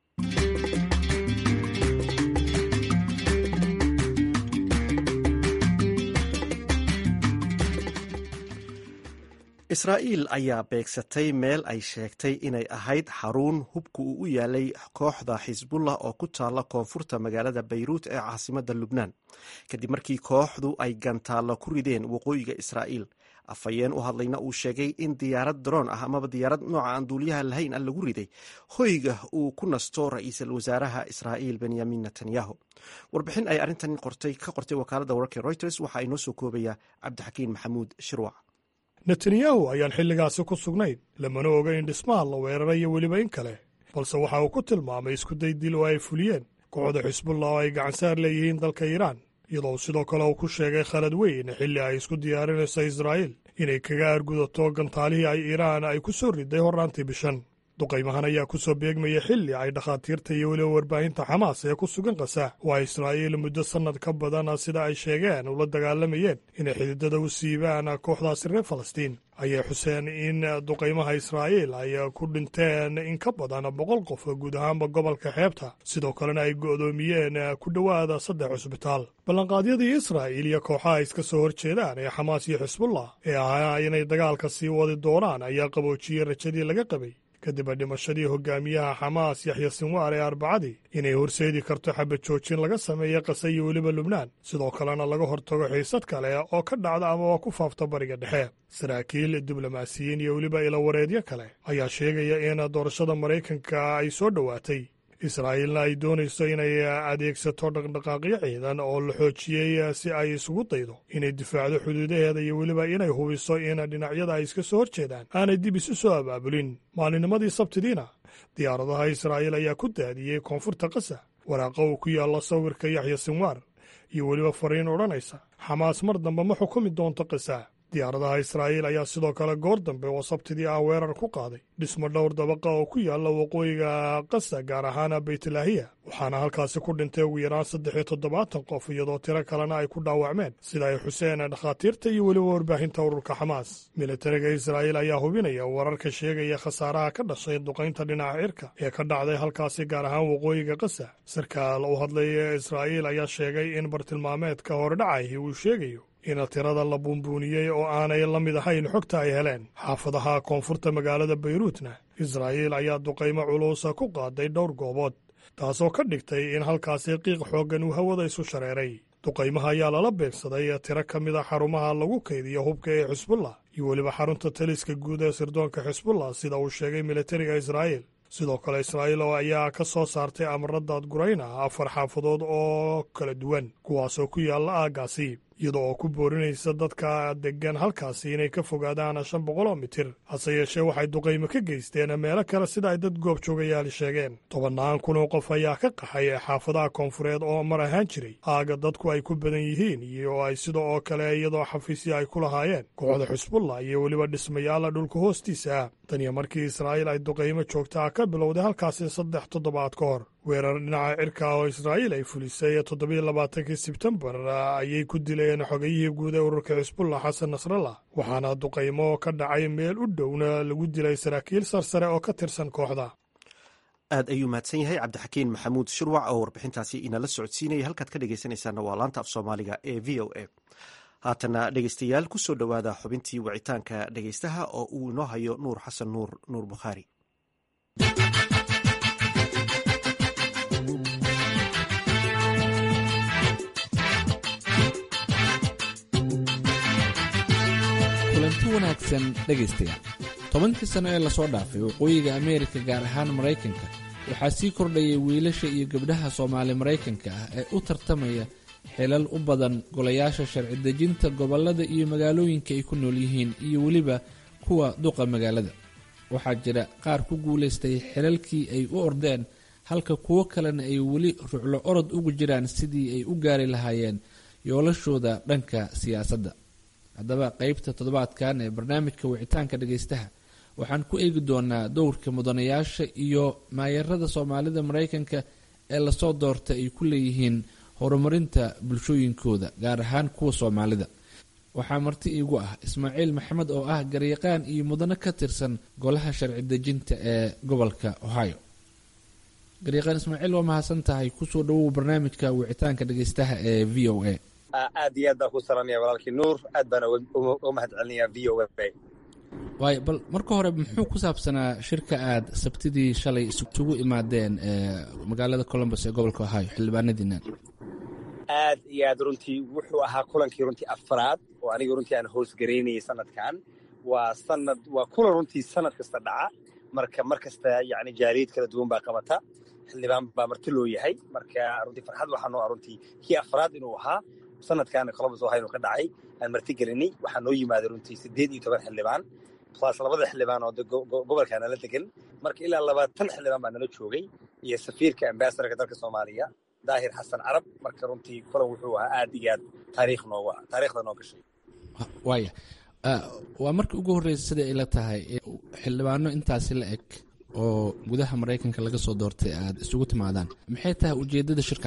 israa'iil ayaa beegsatay meel ay sheegtay inay ahayd xarun hubka uu u yaalay kooxda xisbullah oo ku taalla koonfurta magaalada bayruut ee caasimadda lubnaan, kadib markii kooxdu ay gantaallo ku rideen waqooyiga israa'iil. afhayeen u hadlayna uu sheegay in diyaarad daroon ah amaba diyaarad nooca aan duuliyaha lahayn ah lagu riday hoyga uu ku nasto ra-iisul wasaaraha israa'iil benyamin netanyahu. warbixin ay arrintan qortay ka qortay wakaaladda wararka reuters waxaa inoo soo koobaya cabdixakiin maxamuud shirwac. netanyahu ayaan xilligaasi ku sugnayn, lamana oga in dhismaha la weerarayo weliba in kale, balse waxa uu ku tilmaamay iskuday dil oo ay fuliyeen kooxda xisbullah oo ay gacansaar leeyihiin dalka iiraan, iyadoo sidoo kale uu ku sheegay khalad weyn xilli ay isku diyaarinayso israa'iil inay kaga argudato gantaalihii ay iiraan ay ku soo riday horraantii bishan. duqaymahan ayaa ku soo beegmaya xilli ay dhakhaatiirta iyo weliba warbaahinta xamaas ee ku sugan qasa oo ay israa'iil muddo sannad ka badan sida ay sheegeen ula dagaalamayeen inay xididada u siibaan kooxdaasi reer falastiin, ayay xuseen in duqaymaha israa'iil ay ku dhinteen in ka badan boqol qof guud ahaanba gobolka xeebta, sidoo kalena ay go'doomiyeen ku dhowaada saddex cusbitaal. ballanqaadyadii israa'iil iyo kooxaha iska soo hor jeedaan ee xamaas iyo xisbullah ee ahaa inay dagaalka sii wadi doonaan ayaa qaboojiyey rajadii laga qabay kadib dhimashadii hogaamiyaha xamaas yaxya sinwaar ee arbacadii inay horseedi karto xabad joojin laga sameeya qasa iyo weliba lubnaan, sidoo kalena laga hortago xiisad kale oo ka dhacda amaba ku faafta bariga dhexe. saraakiil diblomaasiyiin iyo weliba ilawareedyo kale ayaa sheegaya in doorashada maraykanka ay soo dhowaatay, israa'iilna ay doonayso inay adeegsato dhaqdhaqaaqyo ciidan oo la xoojiyey si ay isugu daydo inay difaacdo xuduudaheeda iyo weliba inay hubiso in dhinacyada ay iska soo hor jeedaan aanay dib isu soo abaabulin. maalinnimadii sabtidiina diyaaradaha israa'iil ayaa ku daadiyey koonfurta qasa waraaqa uu ku yaalla sawirka yaxya sinwaar iyo weliba fariin odhanaysa xamaas mar dambe ma xukumi doonto qasa. diyaaradaha israa'iil ayaa sidoo kale goor dambe oo sabtidii ah weerar ku qaaday dhismo dhowr dabaqa oo ku yaalla waqooyiga qasa, gaar ahaan baytlaahiya, waxaana halkaasi ku dhintay ugu yaraan saddex iyo toddobaatan qof iyadoo tiro kalena ay ku dhaawacmeen sida ay xuseen dhakhaatiirta iyo weliba warbaahinta ururka xamaas. militariga israa'iil ayaa hubinaya wararka sheegaya khasaaraha ka dhashay duqaynta dhinaca cirka ee ka dhacday halkaasi gaar ahaan waqooyiga qasa. sarkaal u hadlaya israa'iil ayaa sheegay in bartilmaameedka hordhacay uu sheegayo in tirada la buunbuuniyey oo aanay la mid ahayn xogta ay heleen. xaafadaha koonfurta magaalada bayruutna israa'iil ayaa duqaymo culusa ku qaaday dhowr goobood, taasoo ka dhigtay in halkaasi qiiq xooggan uu hawada isu shareeray. duqaymaha ayaa lala beegsaday tiro ka mid a xarumaha lagu kaydiyo hubka ee xisbullah iyo weliba xarunta taliska guud ee sirdoonka xisbullah, sida uu sheegay militariga israa'iil. sidoo kale israa'iil oo ayaa ka soo saartay amaradaad gurayna afar xaafadood oo kala duwan kuwaasoo ku yaalla aaggaasi. iyada oo ku boorinaysa dadka deggan halkaasi inay ka fogaadaan shan boqol oo mitir. hase yeeshee waxay duqaymo ka geysteen meelo kale sida ay dad goobjoogayaali sheegeen. tobannaan kun oo qof ayaa ka qaxay xaafadaha koonfureed oo mar ahaan jiray aaga dadku ay ku badan yihiin, iyo ay sida oo kale iyadoo xafiisyo ay ku lahaayeen kooxda xisbullah iyo weliba dhismayaala dhulka hoostiisa ah. taniyo markii israa'iil ay duqaymo joogtaa ka bilowday halkaasi saddex toddobaad ka hor. weerar dhinaca cirka oo israa'iil ay fulisay toddobiyo labaatankii sebtembar ayay ku dileen xogayihii guud ee ururka xisbullah xasan nasrallah, waxaana duqaymo ka dhacay meel u dhowna lagu dilay saraakiil sarsare oo ka tirsan kooxda. aad ayuu mahadsan yahay cabdixakiin maxamuud shirwac oo warbixintaasi inala socodsiinaya. halkaad ka dhegaysanaysaana waa laanta af soomaaliga ee v o a. haatana dhegaystayaal ku soo dhowaada xubintii wicitaanka dhegaystaha oo uu inoo hayo nuur xasan nuur nuur bukhaari. kulanti wanaagsan dhegaystayaal. tobankii sano ee lasoo dhaafay waqooyiga ameerika gaar ahaan maraykanka waxaa sii kordhayay wiilasha iyo gabdhaha soomaali maraykanka ah ee u tartamaya xilal u badan golayaasha sharci dejinta gobollada iyo magaalooyinka ay ku nool yihiin iyo weliba kuwa duqa magaalada. waxaa jira qaar ku guulaystay xilalkii ay u ordeen, halka kuwo kalena ay weli ruclo orod ugu jiraan sidii ay u gaari lahaayeen yoolashooda dhanka siyaasadda. haddaba qaybta toddobaadkan ee barnaamijka wicitaanka dhegaystaha waxaan ku eegi doonaa dowrka mudanayaasha iyo maayarada soomaalida maraykanka ee lasoo doorta ay ku leeyihiin horumarinta bulshooyinkooda, gaar ahaan kuwa soomaalida. waxaa marti iigu ah ismaaciil maxamed oo ah garyaqaan iyo mudane ka tirsan golaha sharci dejinta ee gobolka ohio. garyaqaan ismaaciil, waa mahadsan tahay. kusoo dhawow barnaamijka wicitaanka dhegaystaha ee v o a. aad iyo aad baan ku salaamaya walaalkii nuur, aad baan uga mahad celinayaa v o a. waay, bal marka hore muxuu ku saabsanaa shirka aad sabtidii shalay isugu imaadeen magaalada columbus ee gobolka ohio xildhibaanadiina? aad iyo aad runtii wuxuu ahaa kulankii runtii afraad oo aniga runtii aan hoos garaynayay sanadkan. waa sanad waa kulan runtii sanad kasta dhaca, marka mar kasta yani jaaliyad kala duwan baa qabata, xildhibaan baa marti loo yahay. marka runtii farxad waxaa noo ah runtii kii afraad inuu ahaa sanadkaana columbus ohio ka dhacay aan marti gelinay. waxaa noo yimaaday runtii siddeed iyo toban xildhibaan plus labada xildhibaan oo gobolkaa nala degan, marka ilaa labaatan xildhibaan baa nala joogay iyo safiirka ambasadorka dalka soomaaliya daahir xasan carab. marka runtii kulan wuxuu ahaa aad iyo aad taariikh nooga taariikhda noo gashay. waaya, waa markii ugu horreysay siday ila tahay xildhibaano intaasi la eg oo gudaha maraykanka laga soo doortay aad isugu timaadaan. maxay tahay ujeeddada shirka?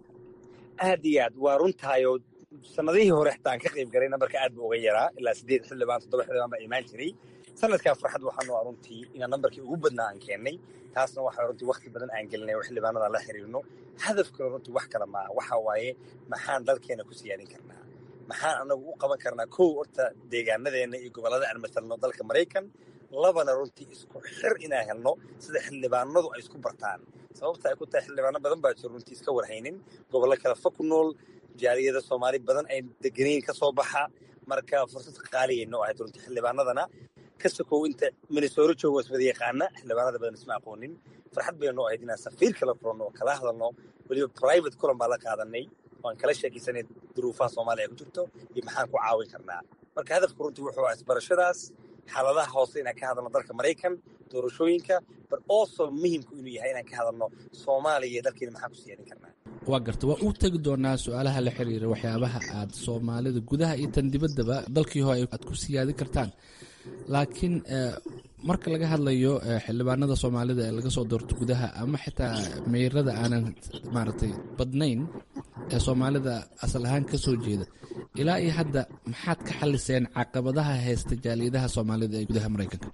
aad iyo aad waa runtaayoo sanadihii hore xitaa aan ka qayb galay nambarka aad buu uga yaraa, ilaa siddeed xildhibaan toddoba xildhibaan baa imaan jiray. sanadkaa farxad waxaa noo ah runtii inaan nambarkii ugu badnaa aan keennay. taasna waxaa runtii wakti badan aan gelinay oo xildhibaanada la xiriirno. hadafkana runtii wax kale maaha, waxaa waaye maxaan dalkeena ku siyaadin karnaa, maxaan anagu u qaban karnaa kow horta deegaanadeenna iyo gobollada aan matalno dalka maraykan, labana runtii isku xir inaan helno sida xildhibaanadu ay isku bartaan. sababta ay ku tahay xildhibaano badan baa jiro runtii iska warhaynin, gobollo kale fa ku nool, jaaliyada soomaali badan ay deganayn ka soo baxa. marka fursad qaaliya noo ahayd runtii xildhibaanadana ka sokow inta minnesota joogo iswada yaqaana, xildhibaanada badan isma aqoonin. farxad bay noo ahayd inaan safiir kala kulanno oo kala hadalno, weliba private kulan baa la qaadanay oo aan kala sheekaysanay duruufaha soomaaliya ku jirto iyo maxaan ku caawin karnaa. marka hadafku runtii wuxuu ah isbarashadaas, xaaladaha hoose inaan ka hadalno dalka maraykan, doorashooyinka, but also muhiimku inuu yahay inaan ka hadalno soomaaliya iyo dalkeena maxaan ku siyaadin karnaa. waa garta, waa u tegi doonaa su-aalaha la xiriira waxyaabaha aad soomaalida gudaha iyo tan dibaddaba dalkii hore aad ku siyaadin kartaan. laakiin marka laga hadlayo xildhibaanada soomaalida ee laga soo doorto gudaha ama xitaa meyrada aanan maaragtay badnayn ee soomaalida asal ahaan ka soo jeeda, ilaa iyo hadda maxaad ka xaliseen caqabadaha haysta jaaliyadaha soomaalida ee gudaha maraykanka?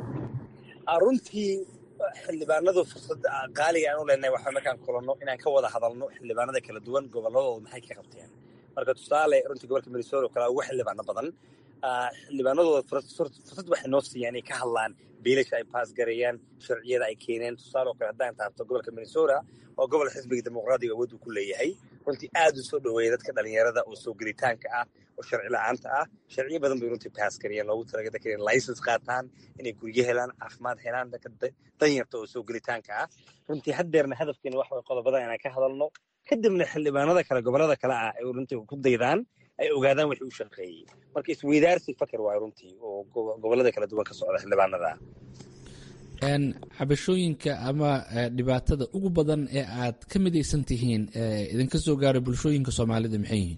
runtii xildhibaanadu fursad qaaliga aan u leenahay waxaa markaan kulanno inaan ka wada hadalno xildhibaanada kala duwan gobolladooda maxay ka qabteen. marka tusaale runtii gobolka minnesota oo kale ugu xildhibaano badan, xildhibaanadooda fursad waxay noo siiyaan inay ka hadlaan biilasha ay baas gareeyaan, sharciyada ay keeneen. tusaale oo kale haddaan taabto gobolka minnesota oo gobol xisbiga dimuqraadiga awood uu ku leeyahay, runtii aad u soo dhoweeya dadka dhalinyarada oo soo gelitaanka ah oo sharci la-aanta ah. sharciyo badan bay runtii baas gareeyaan, loogu talagalay dadka inay license qaataan, inay guryo helaan, caafimaad helaan, dadka danyarta oo soo gelitaanka ah. runtii haddeerna hadafkeena wax way qodobada inaan ka hadalno, kadibna xildhibaanada kale gobollada kale ah ay runtii ku daydaan, ay ogaadaan wixii u shaqeeyey marka isweydaarsi fakar waay runtii oo gobollada kala duwan ka socda xildhibaanada cabashooyinka ama dhibaatada ugu badan ee aad ka midaysan tihiin idinka soo gaaro bulshooyinka soomaalida maxay yihiin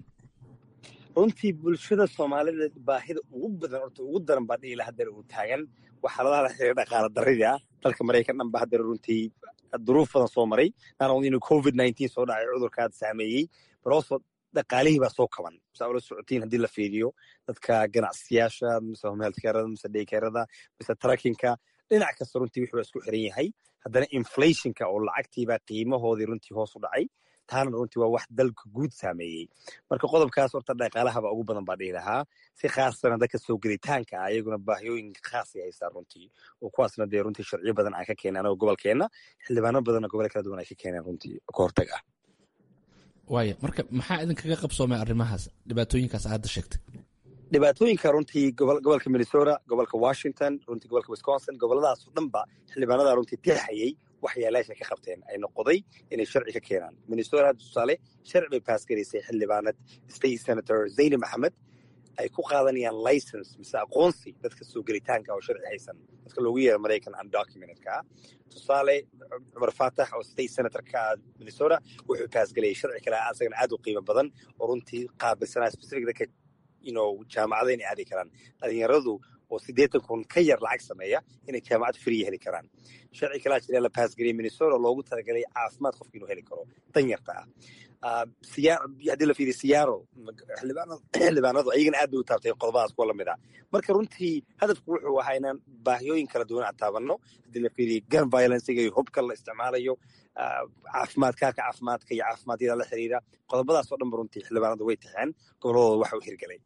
runtii bulshada soomaalida baahida ugu badan horta ugu daran baa dhiila hadeer uu taagan waxaa la xiriira dhaqaala darrida dalka maraykan dhan ba hadeer runtii duruuf badan soo maray naanoo inuu covid nineteen soo dhacay cudurkaad saameeyey barooso dhaqaalihii baa soo kaban saa ula socotiin haddii la fiiriyo dadka ganacsiyaasha mise homehealthcarada mise daycarada mise trackinka dhinac kasta runtii wuxuu isku xiran yahay haddana inflationka oo lacagtiibaa qiimahoodii runtii hoos u dhacay taana runtii waa wax dalka guud saameeyey marka qodobkaas horta dhaqaalahaba ugu badan baa dhihi lahaa si khaasana dadka soo gelitaanka ah iyaguna baahiyooyin khaasay haystaan runtii oo kuwaasna dee runtii sharciyo badan aan ka keenay anagoo gobolkeenna xildhibaano badanna gobole kala duwan ay ka keeneen runtii ka hortag ah waaya marka maxaa idinkaga qabsoomay arrimahaas dhibaatooyinkaas hadda sheegtay dhibaatooyinka runtii gobolka minnesota gobolka washington runtii gobolka wisconsin gobolladaaso dhanba xildhibaanada runtii tixayey waxyaalaasha ka qabteen ay noqoday inay sharci ka keenaan minnesota tusaale sharci bay baasgaraysay xildhibaanad state senator zayni maxamed ay ku qaadanayaan license mise aqoonsi dadka soo gelitaanka oo sharci haysan dadka loogu yeero maraykan undocumented-ka tusaale cumar faatax oo state senator-ka minnesota wuxuu baasgalayay sharci kale asagana aad u qiimo badan oo runtii qaabilsanaa specific dadka inuu jaamacada inay aadi karaan dhalinyaradu oo siddeetan kun ka yar lacag sameeya inay jaamacad free heli karaan sharci kalaa jira la baasgeliyay minnesota loogu talagalay caafimaad qofka inuu heli karo danyarta ah haddii la fiiriyo siyaaro xildhibaanadu ayagana aad bay u taabtay qodobadaas kuwa lamid ah marka runtii hadafku wuxuu ahaa inaan baahiyooyin kala duwan aan taabanno haddii la fiiriyo gun violencega iyo hubka la isticmaalayo caafimaad kaarka caafimaadka iyo caafimaadyadaa la xiriira qodobadaasoo dhan ba runtii xildhibaanadu way taxeen goboladooda waxa u hirgelay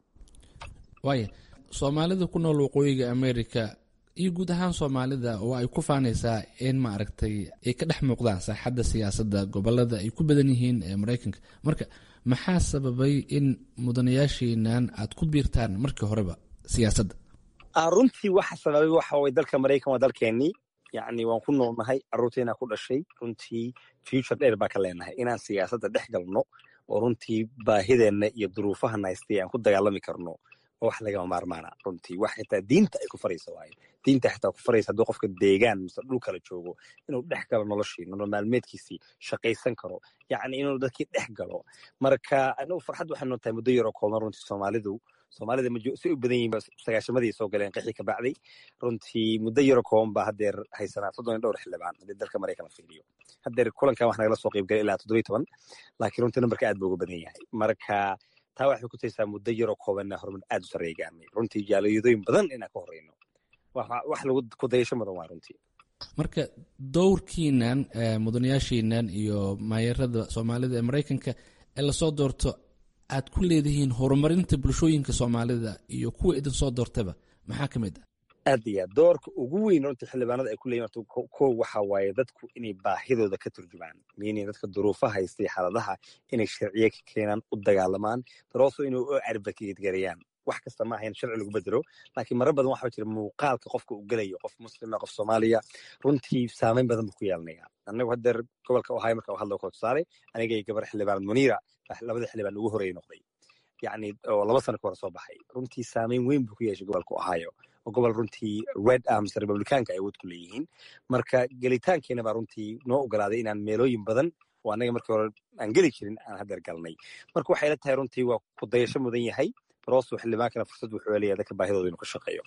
waaya soomaalida ku nool waqooyiga america iyo guud ahaan soomaalida oo ay ku faanaysaa in maaragtay ay ka dhex muuqdaan saaxadda siyaasadda gobolada ay ku badan yihiin ee maraykanka marka maxaa sababay in mudanayaashiinan aad ku biirtaan markii horeba siyaasadda runtii waxa sababay waxa way dalka maraykan waa dalkeennii yacni waan ku noolnahay carruurteena ku dhashay runtii future dheer baa ka leenahay inaan siyaasadda dhex galno oo runtii baahideenna iyo duruufahan haystay aan ku dagaalami karno wax lagama maarmaana runtii wax xitaa diinta ay ku faraysa waayo diinta xitaa ku faraysa hadduu qofka deegaan mise dhul kala joogo inuu dhex galo noloshii nolol maalmeedkiisii shaqaysan karo yacni inuu dadkii dhex galo marka anagu farxad waxay noo tahay muddo yaroo kooban runtii soomaalidu soomaalida si u badan yihiin sagaashamadii soo galeen qixii ka bacday runtii muddo yaroo kooban baa haddeer haysanaa soddon iyo dhowr xildhibaan haddii dalka maraykan la fiiriyo haddeer kulankan wax nagala soo qaybgalay ilaa toddobiyo toban laakiin runtii nambarka aad buu uga badan yahay marka taa waxay ku taysaa muddo yaroo koobanna horumar aad u sarreeya gaarnay runtii jaaliyadooyin badan inaan ka horreyno wax lagu ku dayasho mudan waa runtii marka dowrkiinan mudanayaashiinan iyo maayarada soomaalida ee maraykanka ee lasoo doorto aad ku leedihiin horumarinta bulshooyinka soomaalida iyo kuwa idin soo doortaba maxaa ka mid ah aad iyo aad doorka ugu weyn runtii xildhibaanada ay ku leeyihin kow waxa waaye dadku inay baahidooda ka turjumaan meaning dadka duruufaha haystay xaaladaha inay sharciye ka keenaan u dagaalamaan darooso inay u advocate gareeyaan wax kasta ma ahayn sharci lagu bedelo laakiin marar badan waxaa jira muuqaalka qofka uu gelayo qof muslima qof soomaaliya runtii saameyn badan buu ku yeelanaya annagu haddeer gobolka ohio marka u hadlo kala tusaale aniga iyo gabar xildhibaan muniira labada xildhibaan ugu horreeyay noqday yacni oo laba sano ka hore soo baxay runtii saameyn weyn buu ku yeeshay gobolka ohio oo gobol runtii red arms republicaanka ay awood ku leeyihiin marka gelitaankeena baa runtii noo ogolaaday inaan meelooyin badan oo annaga markii hore aan geli jirin aan haddeer galnay marka waxay la tahay runtii waa ku dayasho mudan yahay barooso xildhibaankana fursad wuxuu helayaa dadka baahidooda inuu ka shaqeeyo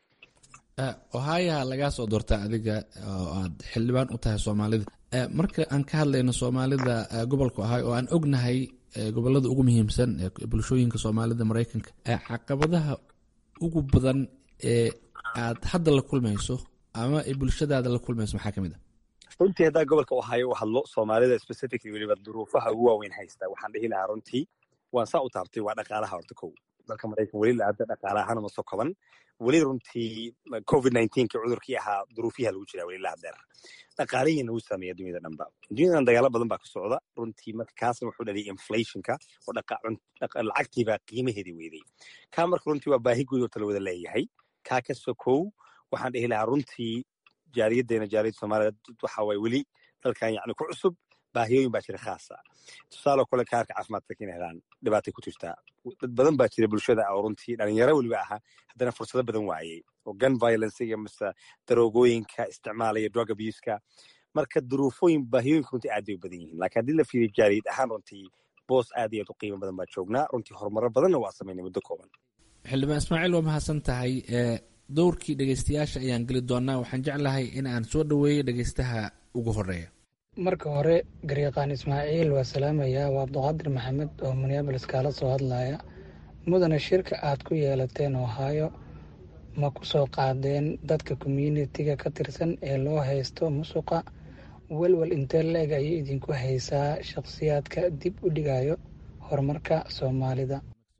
ohaya lagaa soo doortaa adiga oo aad xildhibaan u tahay soomaalida marka aan ka hadlayno soomaalida gobolka ohio oo aan ognahay gobolada ugu muhiimsan ee bulshooyinka soomaalida maraykanka caqabadaha ugu badan ee aad hadda la kulmayso ama ay bulshadaada la kulmayso maxaa ka mid ah runtii haddaa gobolka ohio u hadlo soomaalida specifically weliba duruufaha ugu waaweyn haysta waxaan dhihi lahaa runtii waan saa u taabtay waa dhaqaalaha horta kow dalka maraykan weli laada dhaqaalahaan uma soo kaban weli runtii covid nineteenka cudurkii ahaa duruufiyaha lagu jiraa weli lahadeer dhaqaalihiina wuu saameeya dunyada dhanba dunyadan dagaalo badan baa ka socda runtii marka kaasna wuxuu dhaliyay inflationka oo lacagtiibaa qiimaheedii weyday kaa marka runtii waa baahi guud horta la wada leeyahay kaa ka sokow waxaan dhihi lahaa runtii jaariyadeena jaariyadda soomaalida waxa waay weli dalkan yacni ku cusub baahiyooyin baa jira khaasa tusaaloo kale kaarka caafimaadka inay helaan dhibaatay ku jirtaa dad badan baa jira bulshada oo runtii dhalinyaro weliba ahaa haddana fursado badan waayey oo gun violencega mise daroogooyinka isticmaalaya drug abuseka marka duruufooyin baahiyooyinka runtii aad bay u badan yihiin laakiin haddii la fiiriyo jaaliyad ahaan runtii boos aad iyo aad u qiimo badan baa joognaa runtii horumaro badanna waa samaynay muddo kooban xildhibaan ismaaciil waa mahadsan tahay dowrkii dhegeystayaasha ayaan geli doonaa waxaan jeclahay in aan soo dhaweeyo dhegeystaha ugu horeeya marka hore garyaqaan ismaaciil waa salaamayaa waa abduqaadir maxamed oo minneabolis kaala soo hadlaya mudane shirka aad ku yeelateen ohaayo ma ku soo qaadeen dadka communitiga ka tirsan ee loo haysto musuqa welwel intee la-eg ayay idinku haysaa shakhsiyaadka dib u dhigayo horumarka soomaalida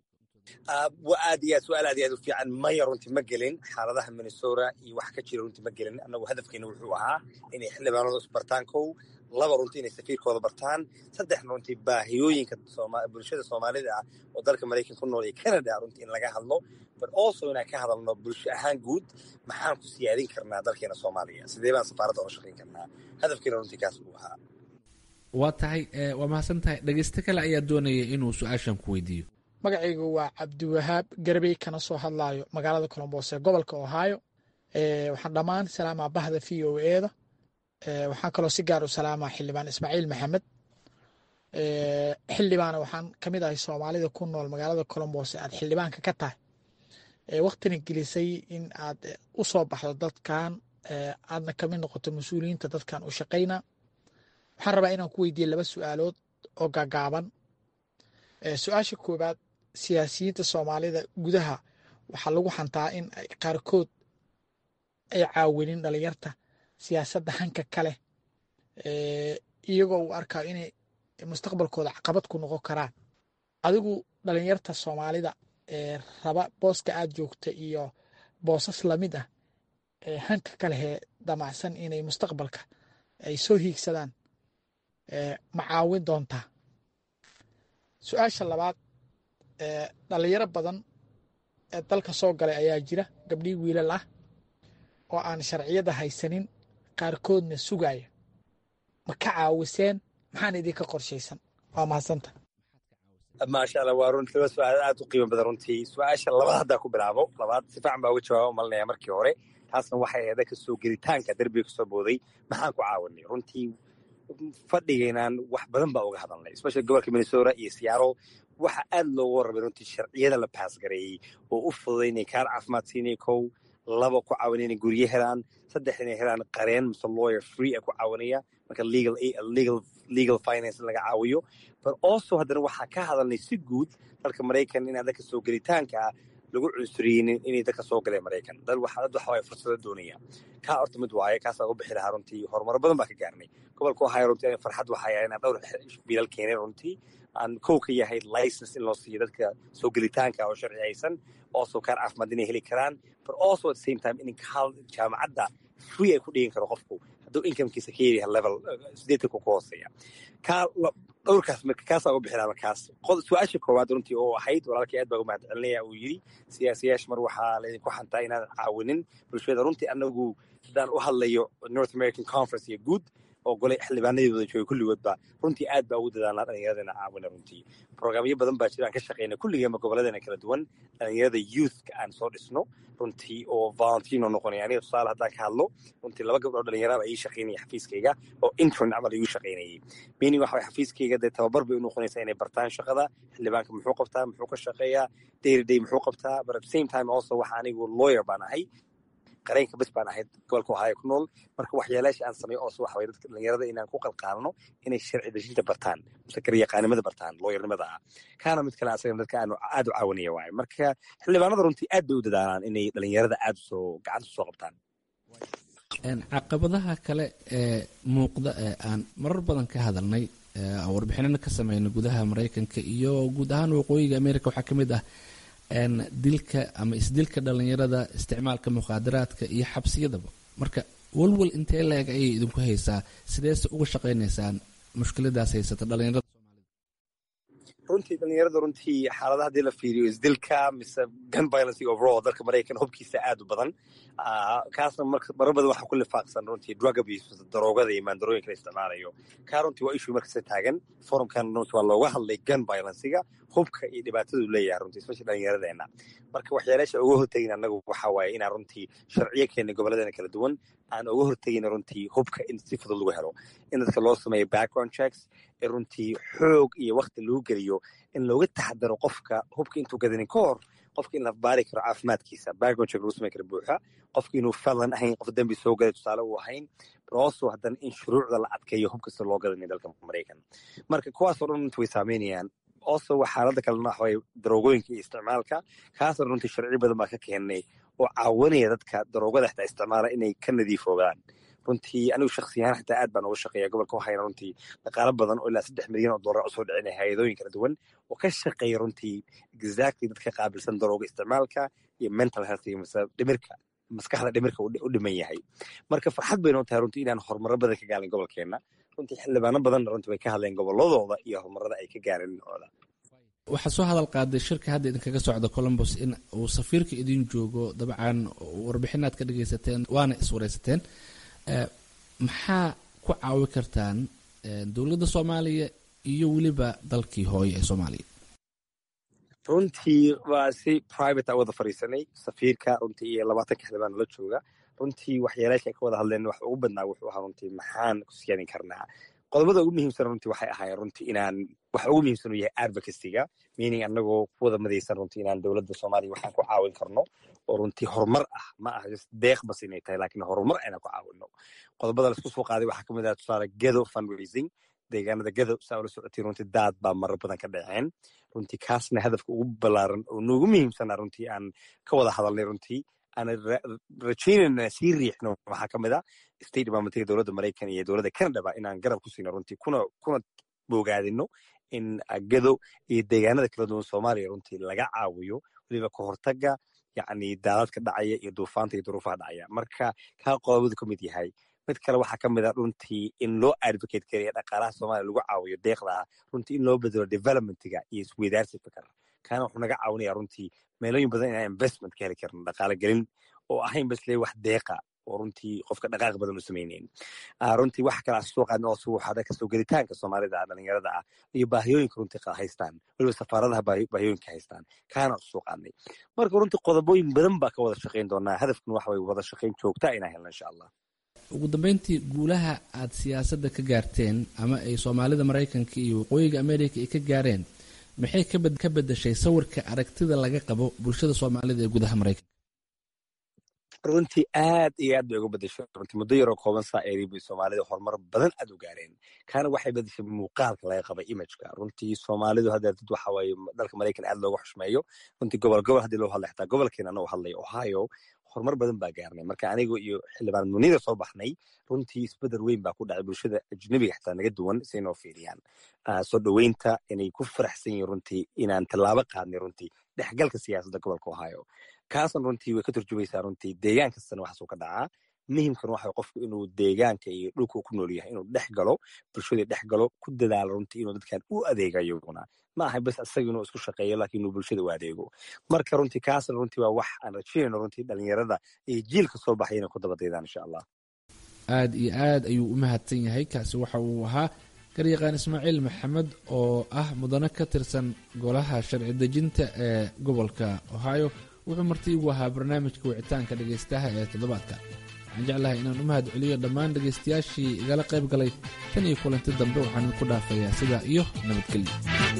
aad iyo aad su-aal aad iyo aad u fiican maya runtii ma gelin xaaladaha minnesota iyo wax ka jira runtii ma gelin annagu hadafkeena wuxuu ahaa inay xildhibaanadu isbartaan kow laba runtii inay safiirkooda bartaan saddexna runtii baahiyooyinka bulshada soomaalida ah oo dalka maraykan ku nool iyo canada runtii in laga hadlo but also inaan ka hadalno bulsho ahaan guud maxaan ku siyaadin karnaa dalkeena soomaaliya sidee baan safaaradda oga shaqayn karnaa hadafkeena runtii kaas uu ahaa waa tahay waa mahadsan tahay dhegeysto kale ayaa doonaya inuu su-aashan ku weydiiyo magacaygu waa cabdiwahaab garbey kana soo hadlaayo magaalada colombos ee gobolka ohio waxaan dhammaan salaamaa bahda v o eda waxaan kaloo si gaar u salaamaa xildhibaan ismaaciil maxamed xildhibaana waxaan ka mid ahay soomaalida ku nool magaalada colombos aad xildhibaanka ka tahay waktina gelisay in aad u soo baxdo dadkan aadna kamid noqoto mas-uuliyiinta dadkan u shaqayna waxaan rabaa inaan ku weydiiye laba su-aalood oo gaagaaban su-aasha koowaad siyaasiyiinta soomaalida gudaha waxaa lagu xantaa in qaarkood ay caawinin dhalinyarta siyaasadda hanka kale iyagoo uu arkaa inay mustaqbalkooda caqabad ku noqon karaan adigu dhalinyarta soomaalida ee raba booska aad joogta iyo boosas lamid ah ee hanka kalehee damacsan inay mustaqbalka ay soo hiigsadaan ma caawin doontaa su-aasha labaad dhalinyaro badan ee dalka soo galay ayaa jira gabdhii wiilal ah oo aan sharciyada haysanin qaarkoodna sugaya ma ka caawiseen maxaan idinka qorshaysan waa mahadsanta maasha allah waa runtii laba su-aal aad u qiimo badan runtii su-aasha labaad haddaa ku bilaabo labaad si fiican baa uga jawaaba u malinaya markii hore taasna waxay ahayd ka soo gelitaanka derbiga kasoo booday maxaan ku caawinay runtii fadhigaynaan wax badan baa uga hadalnay especially gobolka minnesota iyo seattle waxa aad loogu warramay runtii sharciyada la baasgareeyey oo u fududay inay kaar caafimaad siinay kow laba ku caawinay inay guryo helaan saddex inay helaan qareen mise lawyer free a ku caawinaya marka legal legal legal finance in laga caawiyo but also haddana waxaa ka hadalnay si guud dalka maraykan in dadka soo gelitaanka ah lagu cunsuriyeynin inay dadka soo galeen maraykan dad waxa dad waxa way fursado doonaya ka horta mid waaye kaasaa u bixi lahaa runtii horumar badan baa ka gaarnay gobolka waxaa runtii farxad waxaa yahay inaan dhowr bilal keenay runtii aan kow ka yahay license in loo siiyo dadka soo gelitaanka oo sharci haysan also kaar caafimaad inay heli karaan but also at the same time in jaamacadda free ay ku dhigin karo qofku hadduu incomekiisa ka yaryahay level sideetan ku hooseeya kaa dhowrkaas marka kaasaa u bixinaa markaas su-aasha koowaad runtii oo ahayd walaalkii aad baa ugu mahad celinaya uu yidhi siyaasiyaasha mar waxaa laydinku xantaa inaan caawinin bulshada runtii anagu haddaan u hadlayo north american conference iyo guud oo golay xildhibaanadeedooda jooga kulligoodba runtii aad baa ugu dadaalnaa dhallinyaradana caawina runtii programyo badan baa jira aan ka shaqeyna kulligeema gobolladeena kala duwan dhallinyarada youthka aan soo dhisno runtii oo volunteer noo noqonaya aniga tusaale haddaan ka hadlo runtii laba gabdhoo dhallinyaraba ii shaqeynaya xafiiskayga oo intern camal igu shaqeynayay meaning waxa way xafiiskayga dee tababar bay u noqonaysaa inay bartaan shaqada xildhibaanka muxuu qabtaa muxuu ka shaqeeyaa day to day muxuu qabtaa but at the same time also waxa anigu lawyer baan ahay qareenka bas baan ahayd gobolka ohio ku nool marka waxyaalaasha aan sameeyo oose waxa way dadka dhallinyarada inaan ku qalqaalno inay sharci dejinta bartaan mise karyaqaanimada bartaan looyarnimada ah kaana mid kale asagana dadka aanu aad u caawinaya waaye marka xildhibaanada runtii aad bay u dadaalaan inay dhallinyarada aad usoo gacanta usoo qabtaan caqabadaha kale ee muuqda ee aan marar badan ka hadalnay warbixinana ka sameynay gudaha maraykanka iyo guud ahaan waqooyiga america waxaa ka mid ah dilka ama isdilka dhalinyarada isticmaalka mukhaadaraadka iyo xabsiyadaba marka walwal intee leeg ayay idinku haysaa sideese uga shaqaynaysaan mushkiladaas haysata dhalinyarada soomaalida runtii dhalinyarada runtii xaaladaha haddii la fiiriyo isdilka mise gun violence overall dalka maraykan hubkiisa aad u badan kaasna marar badan waxaa ku lifaaqsan runtii drug abuse daroogada iyo maandarooyinka la isticmaalayo kaa runtii waa issue markasta taagan forumkan runtii waa looga hadlay gun violencega hubka iyo dhibaatadu leeyahay runtii especially dhalinyaradeenna marka waxyaalaasha uga hortegin annagu waxaa waaye inaan runtii sharciyo keenay gobolladeena kala duwan aan uga hortegin runtii hubka in si fudud lagu helo in dadka loo sameeyo background checks ee runtii xoog iyo wakti lagu geliyo in looga taxadaro qofka hubka intuu gadanin ka hor qofka in la baari karo caafimaadkiisa background check lagu samey karo buuxa qofka inuu falan ahayn qof dembi soo galay tusaale uu ahayn also haddana in shuruucda la adkeeyo hub kasta loo gadanay dalka maraykan marka kuwaasoo dhan runtii way saameynayaan also xaaladda kalena waxa waye daroogooyinka iyo isticmaalka kaasna runtii sharci badan baa ka keenay oo caawinaya dadka daroogada xitaa isticmaala inay ka nadiifoobaan runtii anigu shaksiyahaan xitaa aad baan uga shaqeeya gobolka waxayna runtii dhaqaalo badan oo ilaa saddex milyan oo dollar usoo dhicinay hay-adooyin kala duwan oo ka shaqeeya runtii exactly dadka qaabilsan darooga isticmaalka iyo mental health iyo mise dhimirka maskaxda dhimirka u dhiman yahay marka farxad baynoo tahay runtii inaan horumaro badan ka gaalin gobolkeenna runtii xildhibaano badanna runtii way ka hadleen gobolladooda iyo horumarada ay ka gaareen dhinacooda waxaa soo hadal qaaday shirka hadda idinkaga socda columbus in uu safiirka idin joogo dabcan warbixinaad ka dhegaysateen waana iswaraysateen maxaa ku caawi kartaan dowladda soomaaliya iyo weliba dalkii hooye ee soomaaliya runtii waa si private a wada fadhiisanay safiirka runtii iyo labaatanka xildhibaan la jooga runtii waxyaalaasha ay ka wada hadleen wax ugu badnaa wuxuu ahaa runtii maxaan ku siyaanin karnaa qodobada ugu muhiimsan runtii waxay ahaayeen runtii inaan waxa ugu muhiimsan uu yahay advocacyga meaning annagoo ku wada madaysan runtii inaan dowladda soomaaliya waxaan ku caawin karno oo runtii horumar ah ma aha just deeq bas inay tahay laakiin horumar ayna ku caawino qodobada laisku soo qaaday waxaa kamid ah tusaale gedo fundraising deegaanada gedo saa ula socotay runtii daad baa marar badan ka dhaceen runtii kaasna hadafka ugu ballaaran oo noogu muhiimsana runtii aan ka wada hadalnay runtii aan rajaynayna sii riixno waxaa ka mid ah state departmentiga dowladda maraykan iyo dowladda canadaba inaan garab ku siino runtii kuna kuna bogaadino in gedo iyo deegaanada kala duwan soomaaliya runtii laga caawiyo weliba ka hortaga yacni daadadka dhacaya iyo duufaanta iyo duruufaha dhacaya marka kaa qodobadu ka mid yahay mid kale waxaa ka mid ah runtii in loo advocate gareeya dhaqaalaha soomaaliya lagu caawiyo deeqda ah runtii in loo bedelo developmentiga iyo isweydaarsi fikar kaana wuxuu naga caawinaya runtii meelooyin badan inaan investment ka heli karno dhaqaalo gelin oo ahayn basle wax deeqa oo runtii qofka dhaqaaq badan u samaynayn runtii waxa kale soo qaadna oo soo waxaa kasoo gelitaanka soomaalida dhalinyarada ah iyo baahiyooyinka runtii haystaan weliba safaaradaha baahiyooyinka haystaan kaana soo qaadnay marka runtii qodobooyin badan baa ka wada shaqayn doonaa hadafkuna waxa way wada shaqayn joogtaa inaan helno insha allah ugu dambeyntii guulaha aad siyaasadda ka gaarteen ama ay soomaalida maraykanka iyo waqooyiga america ay ka gaareen maxay ka bedeshay sawirka aragtida laga qabo bulshada soomaalida ee gudaha maraykanka runtii aad iyo aad bay uga bedeshay runtii muddo yaroo kooban saa eeri bay soomaalida horumar badan aad u gaareen kaana waxay bedeshay muuqaalka laga qabay imageka runtii soomaalidu hadda dad waxa waaye dalka maraykan aad looga xushmeeyo runtii gobol gobol haddii loo hadlay xitaa gobolkeena anagoo hadlay ohio horumar badan baa gaarnay marka aniga iyo xildhibaan munida soo baxnay runtii isbedel weyn baa ku dhacay bulshada ajnabiga xitaa naga duwan si inoo fiiriyaan soo dhoweynta inay ku faraxsan yihiin runtii inaan tallaabo qaadnay runtii dhexgalka siyaasadda gobolka ohio kaasna runtii way ka turjumaysaa runtii deegaan kastana waxaasuu ka dhacaa muhimkan waxa qofku inuu deegaanka iyo dhulka ku nool yahay inuu dhex galo bulshadii dhex galo ku dadaalo runtii inuu dadkan u adeegayona ma ahay bas isaga inuu isku shaqeeyo laakiin inuu bulshada u adeego marka runtii kaasna runtii waa wax aan rajaynayno runtii dhalinyarada iyo jiilka soo baxay inay ku dabadaydaan insha allah aad iyo aad ayuu u mahadsan yahay kaasi waxa uu ahaa garyaqaan ismaaciil maxamed oo ah mudane ka tirsan golaha sharci dejinta ee gobolka ohio wuxuu marti igu ahaa barnaamijka wicitaanka dhegaystaha ee toddobaadka waxaan jeclahay inaan u mahad celiyo dhammaan dhegaystayaashii igala qayb galay tan iyo kulanti dambe waxaan idinku dhaafayaa sidaa iyo nabadgelyo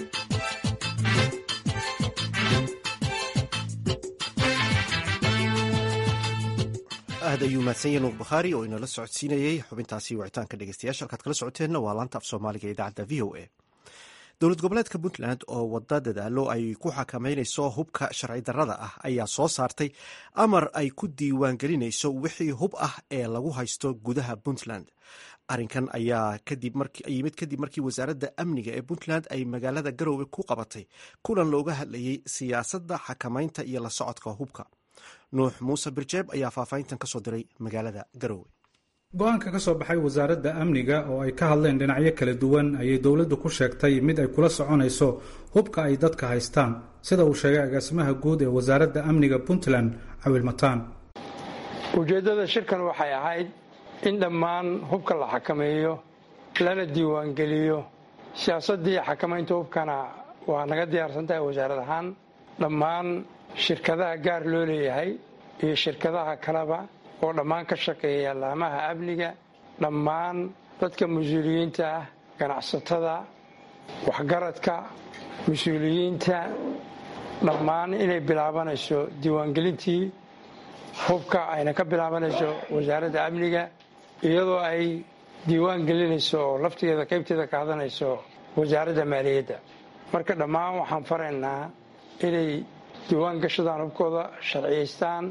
aad ayuu mahadsan yahay nuur bakhaari oo inala socodsiinayey xubintaasi wicitaanka dhegeystayaasha halkaad kala socoteenna waa laanta af soomaaliga ee idaacadda v o a dowlad goboleedka puntland oo wada dadaalo ay ku xakameynayso hubka sharci darrada ah ayaa soo saartay amar ay ku diiwaan gelinayso wixii hub ah ee lagu haysto gudaha puntland arrinkan ayaa yimid kadib markii wasaaradda amniga ee puntland ay magaalada garowe ku qabatay kulan looga hadlayey siyaasadda xakameynta iyo la socodka hubka nuux muuse birjeeb ayaa faahfaahintan ka soo diray magaalada garowe go-aanka ka soo baxay wasaaradda amniga oo ay ka hadleen dhinacyo kala duwan ayay dowladdu ku sheegtay mid ay kula soconayso hubka ay dadka haystaan sida uu sheegay agaasimaha guud ee wasaaradda amniga puntland cawil mataan. ujeeddada shirkan waxay ahayd in dhammaan hubka la xakameeyo lana diiwaangeliyo. siyaasaddii xakamaynta hubkana waa naga diyaarsan tahay wasaarad ahaan. dhammaan shirkadaha gaar loo leeyahay iyo shirkadaha kaleba oo dhammaan ka shaqeeya laamaha amniga, dhammaan dadka mas-uuliyiinta ah, ganacsatada, waxgaradka, mas-uuliyiinta, dhammaan inay bilaabanayso diiwaangelintii hubka ayna ka bilaabanayso wasaaradda amniga, iyadoo ay diiwaan gelinayso oo laftigeeda qaybteeda ka hadanayso wasaaradda maaliyadda. marka dhammaan waxaan faraynaa inay diiwaan gashadaan hubkooda, sharciyaystaan.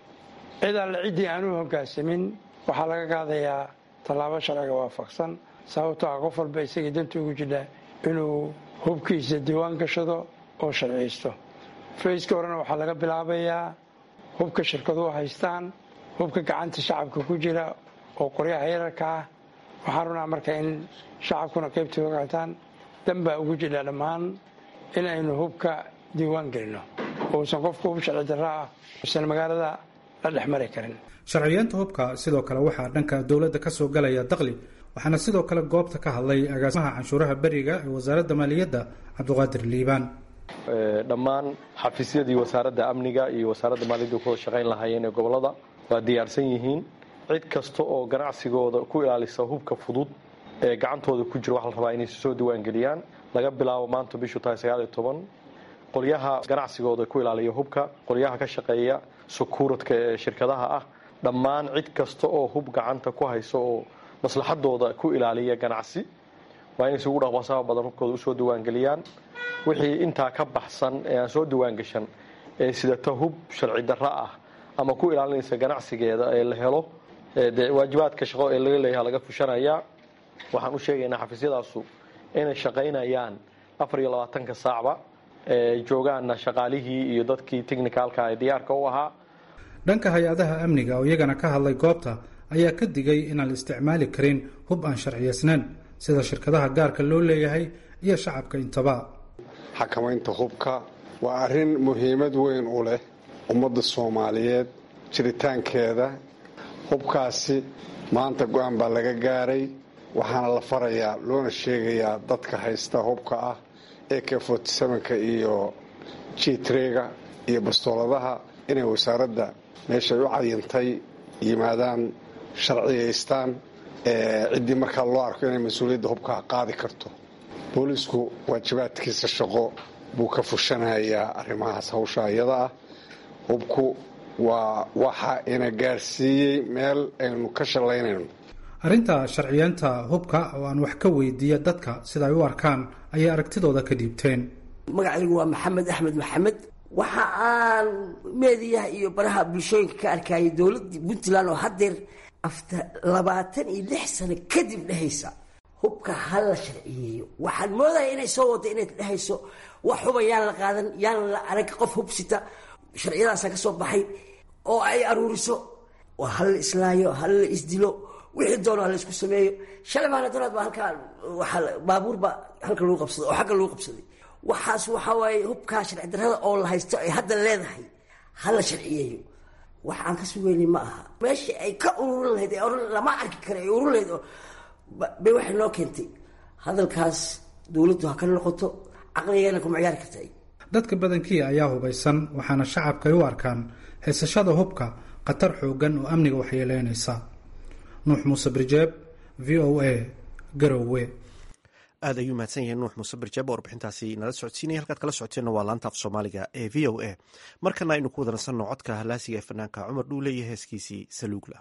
cid alle ciddii aan u hoggaansamin waxaa laga qaadayaa tallaabo sharciga waafaqsan, sababtoo ah qof walba isagii danta ugu jidha inuu hubkiisa diiwaan gashado oo sharciyaysto. fayska horena waxaa laga bilaabayaa hubka shirkaduhu haystaan, hubka gacanta shacabka ku jira oo qoryaha yararka ah. waxaan runaa marka in shacabkuna qaybtooda qaataan. dan baa ugu jidha dhammaan inaynu hubka diiwaan gelino, uusan qofku hub sharci darra ah uusan magaalada la dhex mari karin. sharciyeenta hubka sidoo kale waxaa dhanka dowladda ka soo galaya dakhli, waxaana sidoo kale goobta ka hadlay agaasimaha canshuuraha beriga ee wasaaradda maaliyadda cabdiqaadir liibaan. dhammaan xafiisyadii wasaaradda amniga iyo wasaaradda maaliyadda ku wada shaqayn lahaayeen ee gobolada waa diyaarsan yihiin. cid kasta oo ganacsigooda ku ilaalisa hubka fudud ee gacantooda ku jira waxaa la rabaa inay soo diiwaangeliyaan laga bilaabo maanta bishu tahay sagaal iyo toban. qolyaha ganacsigooda ku ilaaliya hubka, qolyaha ka shaqeeya sukuuradka ee shirkadaha ah, dhammaan cid kasta oo hub gacanta ku hayso oo maslaxadooda ku ilaaliya ganacsi waa inay isugu dhaqmasaha badan hubkooda usoo diiwaangeliyaan. wixii intaa ka baxsan ee aan soo diiwaangashan ee sidata hub sharci darra ah ama ku ilaalinaysa ganacsigeeda ee la helo dee waajibaadka shaqo ee laga leeyaha laga fushanayaa. waxaan u sheegaynaa xafiisyadaasu inay shaqaynayaan afar iyo labaatanka saacba ee joogaana shaqaalihii iyo dadkii technicalka ee diyaarka u ahaa. dhanka hay-adaha amniga oo iyagana ka hadlay goobta ayaa ka digay inaan la isticmaali karin hub aan sharciyaysnayn sida shirkadaha gaarka loo leeyahay iyo shacabka intaba. xakamaynta hubka waa arrin muhiimad weyn u leh ummadda Soomaaliyeed jiritaankeeda. hubkaasi maanta go-aan baa laga gaaray, waxaana la farayaa loona sheegayaa dadka haysta hubka ah ee k afartan iyo shan-ka iyo jitrega iyo bastooladaha inay wasaaradda meeshay u cadintay yimaadaan, sharciyaystaan. ciddii markaa loo arko inay mas-uuliyadda hubka qaadi karto, boolisku waajibaadkiisa shaqo buu ka fushanayaa arrimahaas hawsha iyada ah. hubku waa waxa ina gaarsiiyey meel aynu ka shalaynayno. arrinta sharciyeenta hubka oo aan wax ka weydiiya dadka sida ay u arkaan ayay aragtidooda ka dhiibteen. magacaygu waa maxamed axmed maxamed. waxa aan meediyaha iyo baraha bulshooyinka ka arkayay dowladda puntland oo haddeer afta labaatan iyo lix sano kadib dhehaysa hubka ha la sharciyeeyo. waxaan moodaya inay soo wada inay dhehayso wax huba yaan la qaadan, yaan la arag qof hubsita, sharciyadaasa ka soo baxay oo ay aruuriso. waa hal la islaayo, hal la isdilo, wixii doono ha la isku sameeyo. shalay baana doonaad baa halkaa baabuurba halka lagu qabsaday oo xagga lagu qabsaday. waxaas waxaa waaye hubkaa sharci darrada oo la haysto ay hadda leedahay ha la sharciyeeyo. wax aan ka sugeynay ma aha. meeshii ay ka ururin lahayd ee oran lama arki kara ay ururin lahayd bay waxay noo keentay. hadalkaas dowladdu ha ka noqoto, caqligeena kuma ciyaari kartay. dadka badankii ayaa hubaysan, waxaana shacabka ay u arkaan haysashada hubka khatar xoogan oo amniga waxyeeleynaysa. nuux muuse birjeeb, v o a, garowe. aad ayuu mahadsan yahay nuux muuse birjeeb oo warbixintaasi nala socodsiinaya. halkaad kala socoteenna waa laanta af soomaaliga ee v o a. markana aynu ku wada nasanno codka halaasiga ee fanaanka cumar dhuule iyo heeskiisii saluugla.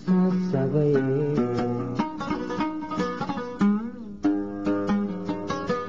Thank you.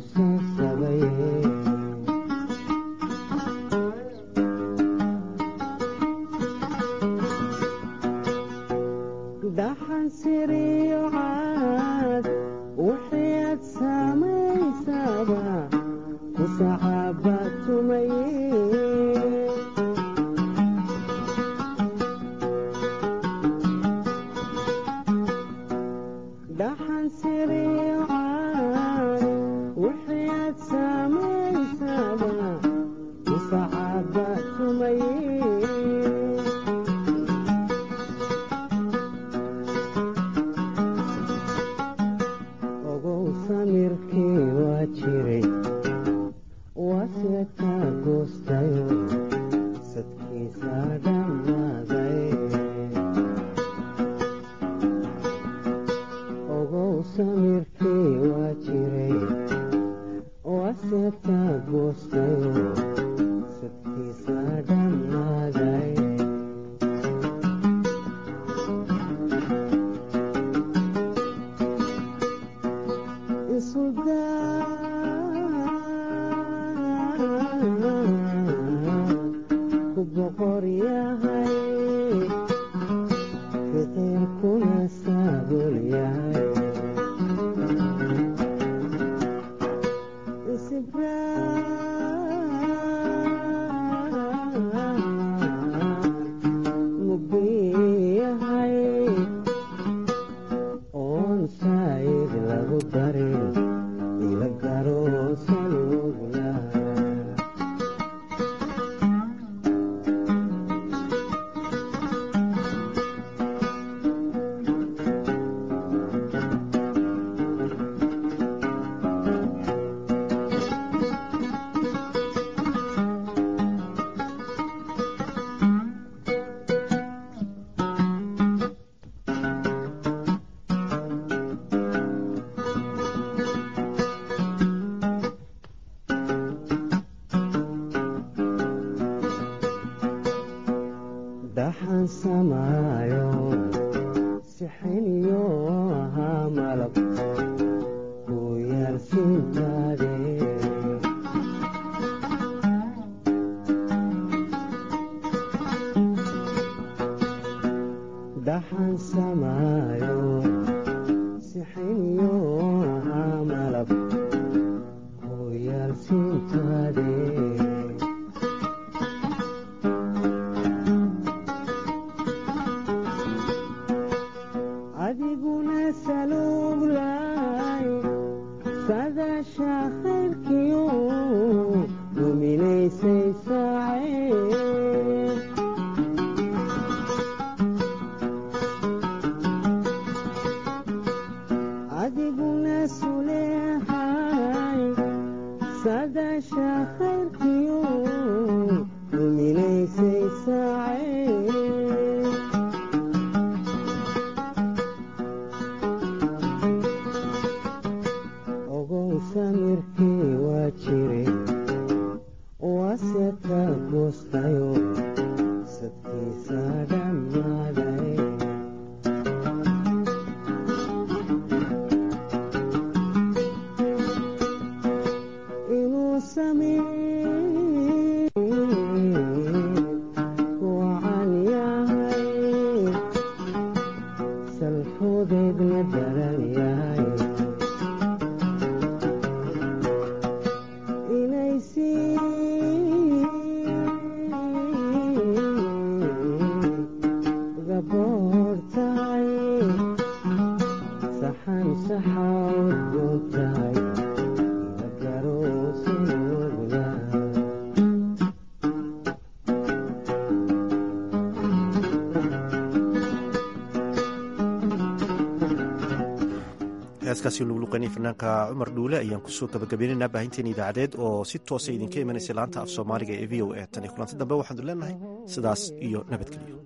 heeskaasi lugluqanay fanaanka cumar dhuule ayaan kusoo gabagabaynaynaa baahinteena idaacadeed oo si toosa idinka imanaysa laanta af soomaaliga ee v o a tan iyo kulanti dambe waxaanu leenahay sidaas iyo nabadgelyo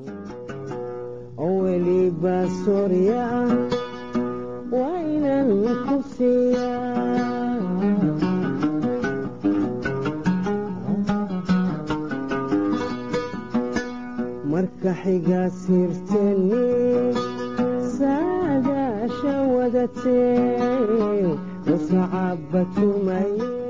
weliba soorya waa inaan ku siiyaa marka xigaa sirteni saadaasha wadatee wasacabatu tumaye